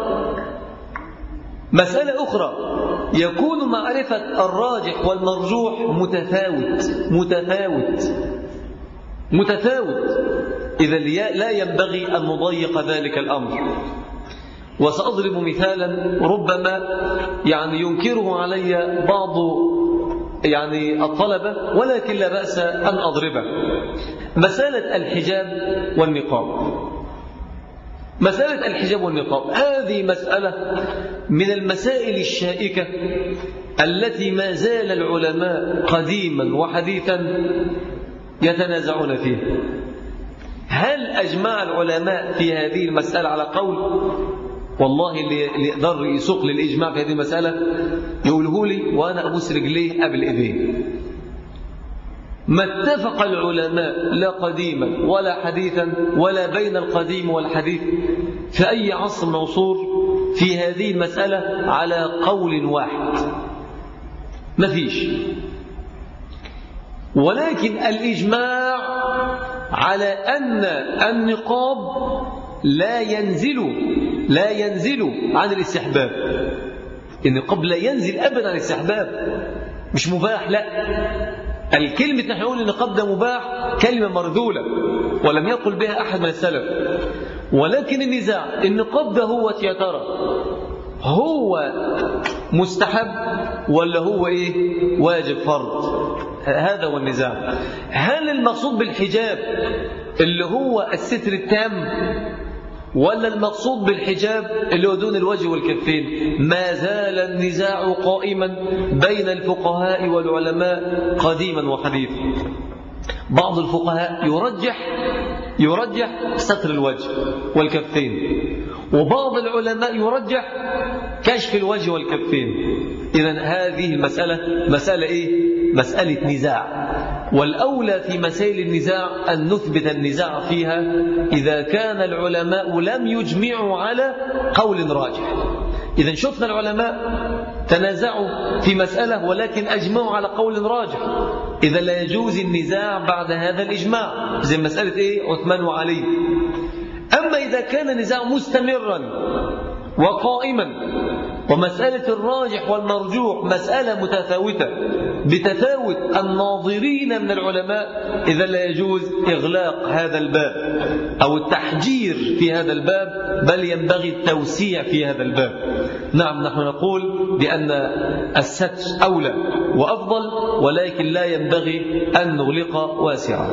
مسألة أخرى يكون معرفة الراجح والمرجوح متفاوت متفاوت متفاوت إذا لا ينبغي أن نضيق ذلك الأمر. وسأضرب مثالا ربما يعني ينكره علي بعض يعني الطلبة، ولكن لا بأس أن أضربه. مسألة الحجاب والنقاب. مسألة الحجاب والنقاب هذه مسألة من المسائل الشائكة التي ما زال العلماء قديما وحديثا يتنازعون فيها. هل أجمع العلماء في هذه المسألة على قول؟ والله اللي يقدر يسوق للإجماع في هذه المسألة يقوله لي وأنا أبوس رجليه قبل إيديه. ما اتفق العلماء لا قديما ولا حديثا ولا بين القديم والحديث في أي عصر من العصور في هذه المسألة على قول واحد، ما فيش. ولكن الإجماع على أن النقاب لا ينزل لا ينزل عن الاستحباب. النقاب لا ينزل أبدا عن الاستحباب، مش مباح، لا. الكلمة نحن نقول النقاب ده مباح كلمة مردولة ولم يقل بها أحد من السلف. ولكن النزاع النقاب ده هو يا ترى هو مستحب ولا هو إيه واجب فرض؟ هذا هو النزاع. هل المقصود بالحجاب اللي هو الستر التام ولا المقصود بالحجاب اللي هو دون الوجه والكفين؟ ما زال النزاع قائما بين الفقهاء والعلماء قديما وحديثا. بعض الفقهاء يرجح يرجح ستر الوجه والكفين، وبعض العلماء يرجح كشف الوجه والكفين. إذن هذه المسألة مسألة إيه؟ مسألة نزاع، والأولى في مسائل النزاع أن نثبت النزاع فيها إذا كان العلماء لم يجمعوا على قول راجح. إذن شفنا العلماء تنازعوا في مسألة ولكن أجمعوا على قول راجح، إذا لا يجوز النزاع بعد هذا الإجماع، زي مسألة إيه؟ عثمان وعلي. أما إذا كان النزاع مستمرا وقائما ومسألة الراجح والمرجوح مسألة متفاوتة بتفاوت الناظرين من العلماء، إذا لا يجوز إغلاق هذا الباب أو التحجير في هذا الباب، بل ينبغي التوسيع في هذا الباب. نعم، نحن نقول بأن الستر أولى وأفضل، ولكن لا ينبغي أن نغلق واسعا.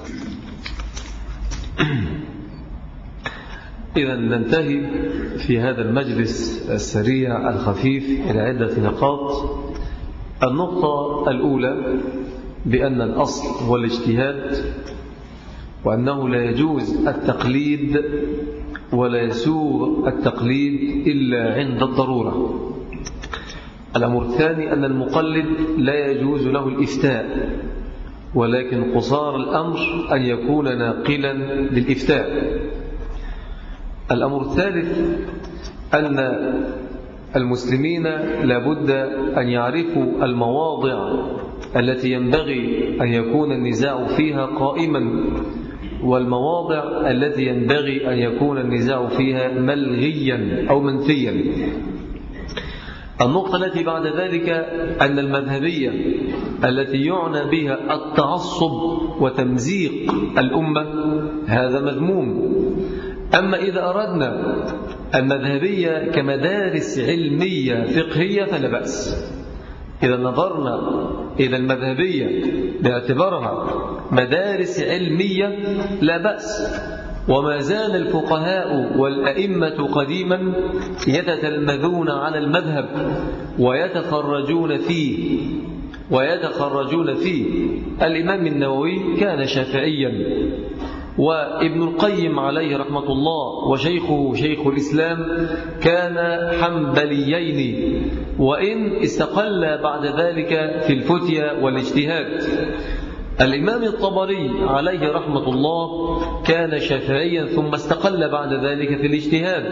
إذا ننتهي في هذا المجلس السريع الخفيف إلى عدة نقاط. النقطة الأولى بأن الأصل هو الاجتهاد، وأنه لا يجوز التقليد ولا يسوغ التقليد إلا عند الضرورة. الأمر الثاني أن المقلد لا يجوز له الإفتاء، ولكن قصار الأمر أن يكون ناقلا للإفتاء. الأمر الثالث أن المسلمين لابد أن يعرفوا المواضع التي ينبغي أن يكون النزاع فيها قائما، والمواضع التي ينبغي أن يكون النزاع فيها ملغيا أو منفيا. النقطة التي بعد ذلك أن المذهبية التي يعنى بها التعصب وتمزيق الأمة هذا مذموم. أما إذا أردنا المذهبية كمدارس علمية فقهية فلا بأس. إذا نظرنا إلى المذهبية باعتبارها مدارس علمية لا بأس. وما زال الفقهاء والأئمة قديما يتتلمذون على المذهب ويتخرجون فيه ويتخرجون فيه. الإمام النووي كان شافعيا، وابن القيم عليه رحمة الله وشيخه شيخ الإسلام كان حنبليين، وإن استقل بعد ذلك في الفتية والاجتهاد. الإمام الطبري عليه رحمة الله كان شافعيا ثم استقل بعد ذلك في الاجتهاد.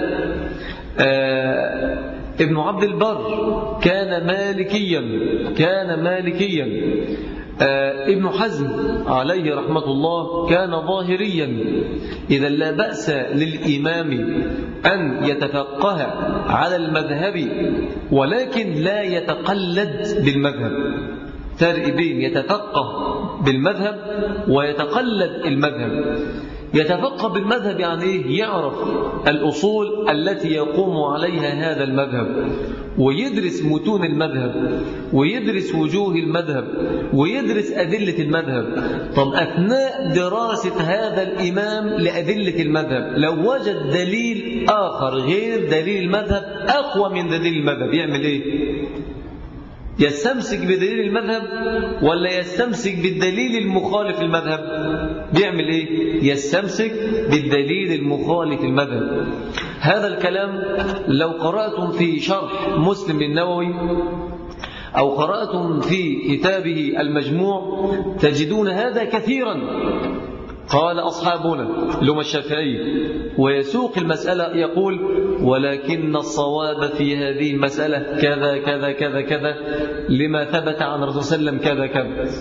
آه ابن عبد البر كان مالكيا كان مالكيا آه ابن حزم عليه رحمة الله كان ظاهريا. إذا لا بأس للإمام أن يتفقه على المذهب ولكن لا يتقلد بالمذهب. فرق بين يتفقه بالمذهب ويتقلد المذهب. يتفقه بالمذهب يعني إيه؟ يعرف الأصول التي يقوم عليها هذا المذهب، ويدرس متون المذهب، ويدرس وجوه المذهب، ويدرس أدلة المذهب. طب أثناء دراسة هذا الإمام لأدلة المذهب لو وجد دليل آخر غير دليل المذهب أقوى من دليل المذهب يعمل إيه؟ يستمسك بدليل المذهب ولا يستمسك بالدليل المخالف للمذهب؟ بيعمل إيه؟ يستمسك بالدليل المخالف للمذهب. هذا الكلام لو قرأتم في شرح مسلم النووي أو قرأتم في كتابه المجموع تجدون هذا كثيرا. قال أصحابنا لما الشافعي، ويسوق المسألة يقول ولكن الصواب في هذه المسألة كذا كذا كذا كذا لما ثبت عن الرسول صلى الله عليه وسلم كذا كذا.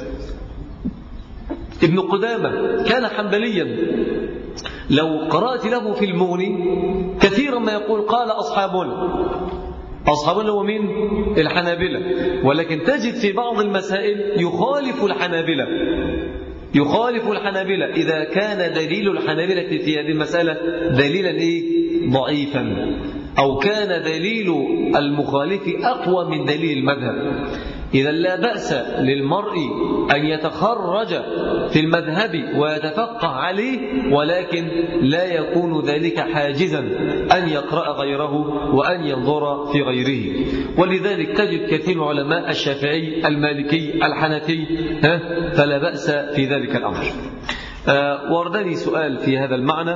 ابن قدامة كان حنبليا، لو قرأت له في المغني كثيرا ما يقول قال أصحابنا. أصحابنا هو مين؟ الحنابلة. ولكن تجد في بعض المسائل يخالف الحنابلة يخالف الحنابلة إذا كان دليل الحنابلة في هذه المسألة دليلا إيه؟ ضعيفا، أو كان دليل المخالف أقوى من دليل المذهب. إذا لا بأس للمرء أن يتخرج في المذهب ويتفقه عليه، ولكن لا يكون ذلك حاجزا أن يقرأ غيره وأن ينظر في غيره. ولذلك تجد كثير علماء الشافعي المالكي الحنفي فلا بأس في ذلك الأمر. وردني سؤال في هذا المعنى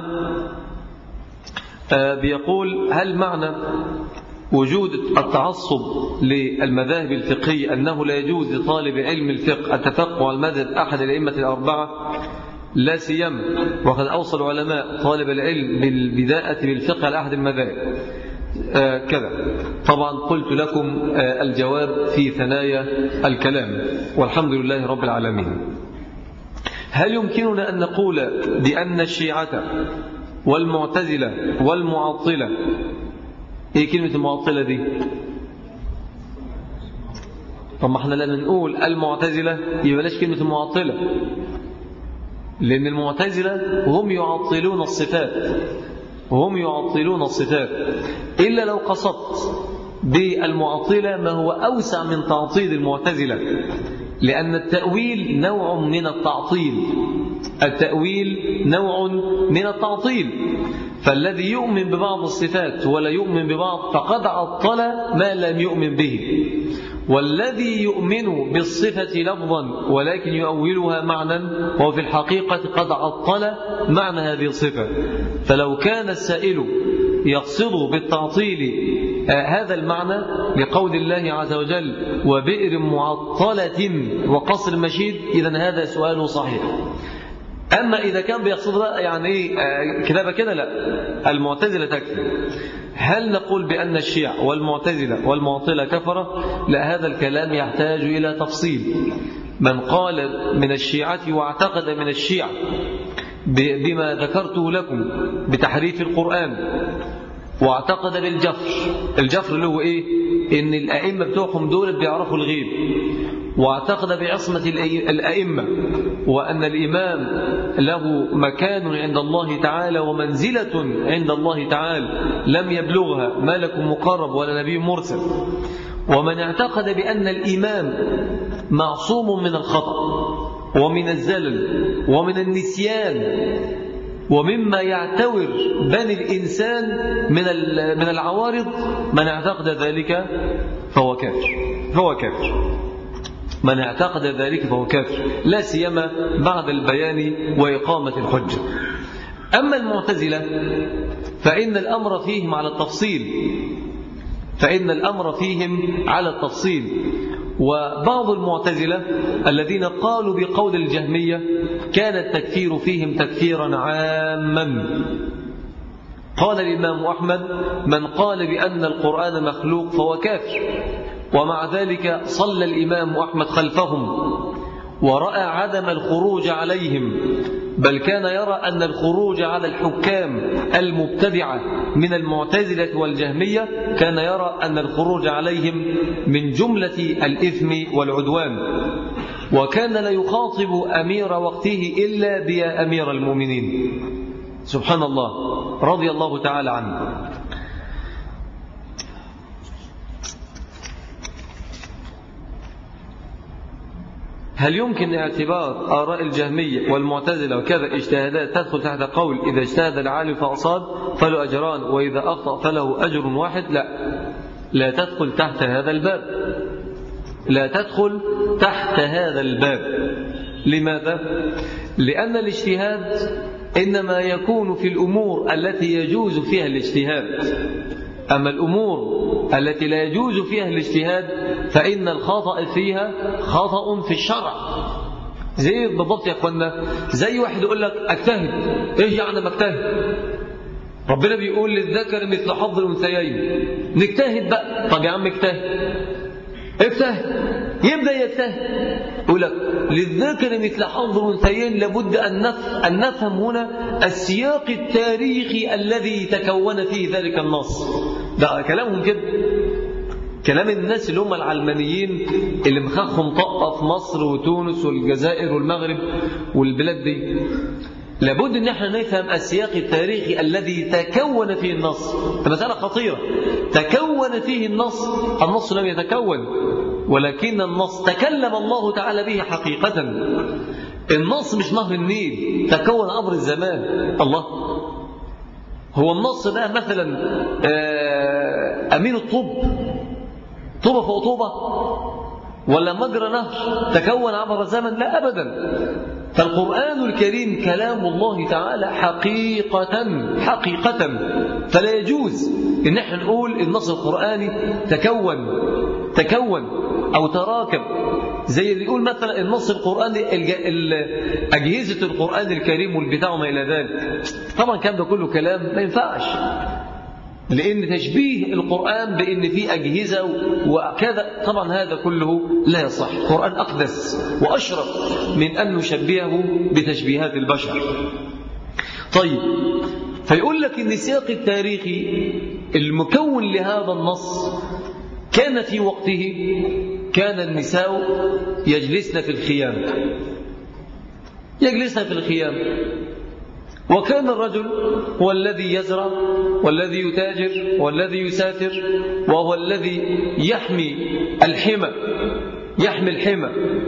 بيقول هل معنى وجود التعصب للمذاهب الفقهية أنه لا يجوز لطالب علم الفقه التفقه على المذهب أحد الأئمة الأربعة، لا سيما وقد أوصل علماء طالب العلم بالبداءة بالفقه على أحد المذاهب آه كذا؟ طبعا قلت لكم آه الجواب في ثنايا الكلام، والحمد لله رب العالمين. هل يمكننا أن نقول بأن الشيعة والمعتزلة والمعطلة، ايه كلمة المعطلة دي؟ طب ما احنا لما نقول المعتزلة يبلاش كلمة المعطلة، لأن المعتزلة هم يعطلون الصفات وهم يعطلون الصفات إلا لو قصدت بالمعطلة ما هو أوسع من تعطيل المعتزلة، لأن التأويل نوع من التعطيل التأويل نوع من التعطيل فالذي يؤمن ببعض الصفات ولا يؤمن ببعض فقد عطل ما لم يؤمن به، والذي يؤمن بالصفة لفظا ولكن يؤولها معنى وهو في الحقيقة قد عطل معنى هذه الصفة. فلو كان السائل يقصد بالتعطيل آه هذا المعنى بقول الله عز وجل وبئر معطلة وقصر مشيد، إذن هذا سؤال صحيح. أما إذا كان بيقصد بقى يعني إيه آه كتابة كده، لا، المعتزلة تكفي. هل نقول بأن الشيعة والمعتزلة والمعطلة كفرة؟ لا، هذا الكلام يحتاج إلى تفصيل. من قال من الشيعة واعتقد من الشيعة بما ذكرته لكم بتحريف القرآن، واعتقد بالجفر، الجفر اللي هو إيه؟ إن الأئمة بتوعهم دول بيعرفوا الغيب، واعتقد بعصمة الأئمة وأن الإمام له مكان عند الله تعالى ومنزلة عند الله تعالى لم يبلغها ملك مقرب ولا نبي مرسل. ومن اعتقد بأن الإمام معصوم من الخطأ ومن الزلل ومن النسيان ومما يعتور بني الإنسان من من العوارض، من اعتقد ذلك فهو كافر فهو كافر من اعتقد ذلك فهو كافر، لا سيما بعد البيان وإقامة الحجة. أما المعتزلة فإن الأمر فيهم على التفصيل فإن الأمر فيهم على التفصيل وبعض المعتزلة الذين قالوا بقول الجهمية كان التكفير فيهم تكفيرا عاما. قال الإمام أحمد من قال بأن القرآن مخلوق فهو كافر، ومع ذلك صلى الإمام أحمد خلفهم ورأى عدم الخروج عليهم، بل كان يرى أن الخروج على الحكام المبتدعة من المعتزلة والجهمية كان يرى أن الخروج عليهم من جملة الإثم والعدوان، وكان لا يخاطب أمير وقته إلا بيا أمير المؤمنين. سبحان الله، رضي الله تعالى عنه. هل يمكن اعتبار آراء الجهمية والمعتزلة وكذا اجتهادات تدخل تحت قول إذا اجتهد العالم فأصاب فله أجران وإذا أخطأ فله أجر واحد؟ لا، لا تدخل تحت هذا الباب، لا تدخل تحت هذا الباب. لماذا؟ لأن الاجتهاد إنما يكون في الأمور التي يجوز فيها الاجتهاد، أما الأمور التي لا يجوز فيها الاجتهاد فإن الخطأ فيها خطأ في الشرع. زي بالضبط يا أخوانا، زي واحد يقول لك أجتهد، إيه يعني ما أجتهد؟ ربنا بيقول للذكر مثل حظ الأنثيين، نجتهد بقى. طب يا عم اجتهد، اجتهد، يبدأ يجتهد، يقول لك للذكر مثل حظ الأنثيين. لابد أن نفهم هنا السياق التاريخي الذي تكون فيه ذلك النص. ده كلامهم كده، كلام الناس اللي هم العلمانيين اللي مخخهم طاقة في مصر وتونس والجزائر والمغرب والبلاد دي. لابد ان احنا نفهم السياق التاريخي الذي تكون فيه النص. ده مسألة خطيرة، تكون فيه النص. النص لم يتكون، ولكن النص تكلم الله تعالى به حقيقة. النص مش نهر النيل تكون عبر الزمان. الله، هو النص ده مثلا أمين الطوب، طوبة فوق طوبة، ولا مجرى نهر تكون عبر الزمن؟ لا أبدا. فالقرآن الكريم كلام الله تعالى حقيقة حقيقة، فلا يجوز إن احنا نقول النص القرآني تكون تكون أو تراكب، زي اللي يقول مثلا النص القرآني أجهزة القرآن الكريم والبتاع وما إلى ذلك. طبعا كان ده كله كلام ما ينفعش، لأن تشبيه القرآن بأن فيه أجهزة وكذا طبعا هذا كله لا يصح. القرآن أقدس وأشرف من أن نشبهه بتشبيهات البشر. طيب، فيقول لك أن السياق التاريخي المكون لهذا النص كان في وقته كان النساء يجلسن في الخيام، يجلسن في الخيام، وكان الرجل هو الذي يزرع والذي يتاجر والذي يسافر، وهو الذي يحمي الحمى، يحمي الحمى.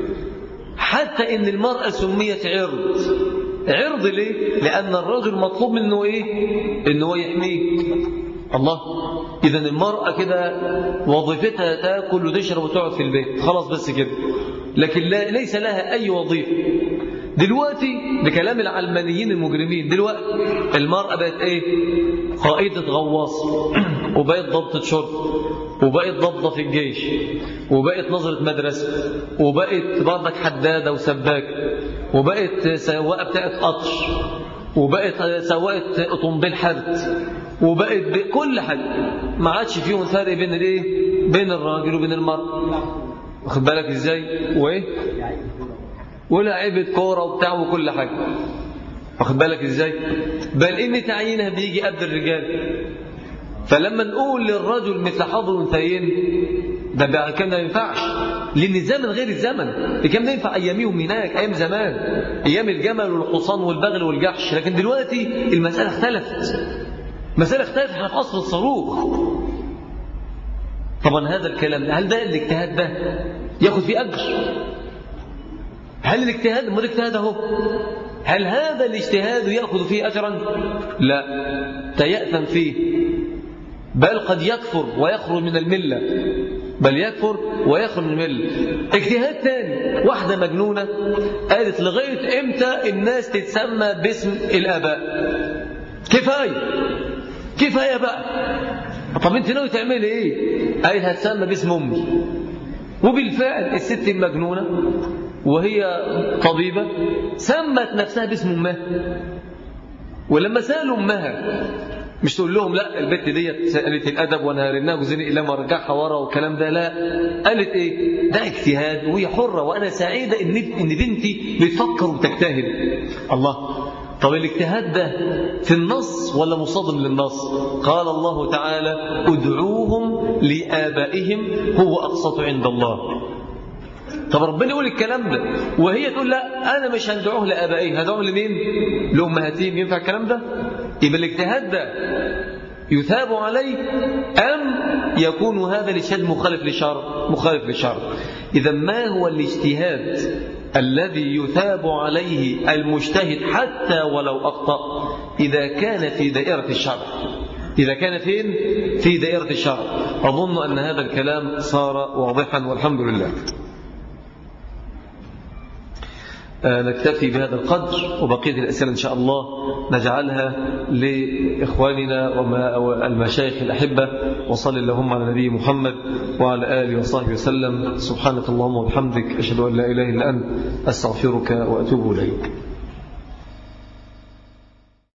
حتى إن المرأة سميت عرض. عرض ليه؟ لأن الرجل مطلوب منه إيه؟ إنه يحميه. الله، إذا المرأة كده وظيفتها تأكل وتشرب وتقعد في البيت، خلاص بس كده، لكن لا ليس لها أي وظيفة. دلوقتي بكلام العلمانيين المجرمين، دلوقتي المرأة بقت ايه؟ قائدة غواص، وبقت ضبطة شرطة، وبقت ضبطة في الجيش، وبقت نظرة مدرسة، وبقت برضك حدادة وسباك، وبقت سواقة بتاعت قطر، وبقت سواقة أوتومبيل حرب، وبقت كل حاجة. ما عادش فيهم فرق بين الايه؟ بين الراجل وبين المرأة. واخد بالك ازاي؟ وايه؟ ولاعيبة كورة وبتاع وكل حاجة. واخد بالك ازاي؟ بل ان تعيينها بيجي قد الرجال. فلما نقول للرجل مثل حظ الأنثيين، ده بقى كان ما ينفعش، لان الزمن غير الزمن. كان ينفع اياميهم هناك، ايام زمان، ايام الجمل والحصان والبغل والجحش. لكن دلوقتي المسألة اختلفت، مسألة اختلفت. احنا في عصر الصاروخ. طبعا هذا الكلام، هل ده الاجتهاد ده ياخذ فيه اجر؟ هل الاجتهاد ما الاجتهاد اهو، هل هذا الاجتهاد يأخذ فيه أجرا؟ لا، تيأثم فيه، بل قد يكفر ويخرج من الملة، بل يكفر ويخرج من الملة. اجتهاد ثاني، واحدة مجنونة قالت لغاية امتى الناس تتسمى باسم الآباء؟ كفاية كفاية بقى. طب انت ناوي تعملي ايه؟ قالت هتسمى باسم امي. وبالفعل الست المجنونة وهي طبيبة سمت نفسها باسم امها. ولما سألوا امها، مش تقول لهم لا البت ديت سألت الأدب وانا رناها جزيني إلا ما رجعها ورا والكلام ده، لا، قالت ايه؟ ده اجتهاد وهي حرة، وانا سعيدة ان ان بنتي بتفكر وتجتهد. الله، طب الاجتهاد ده في النص ولا مصادم للنص؟ قال الله تعالى ادعوهم لآبائهم هو أقسط عند الله. طب ربنا يقول الكلام ده وهي تقول لا أنا مش هندعوه لآبائي، هدعوه لمين؟ لأمهاتهم. ينفع الكلام ده؟ يبقى الاجتهاد ده يثاب عليه أم يكون هذا الاجتهاد مخالف للشرع؟ مخالف للشرع. إذا ما هو الاجتهاد الذي يثاب عليه المجتهد حتى ولو أخطأ؟ إذا كان في دائرة الشرع. إذا كان فين؟ في دائرة الشرع. أظن أن هذا الكلام صار واضحا والحمد لله. نكتفي بهذا القدر، وبقية الأسئلة إن شاء الله نجعلها لإخواننا والمشايخ الأحبة. وصل اللهم على نبي محمد وعلى آله وصحبه وسلم. سبحانك اللهم وبحمدك، أشهد أن لا إله إلا أنت، أستغفرك وأتوب إليك.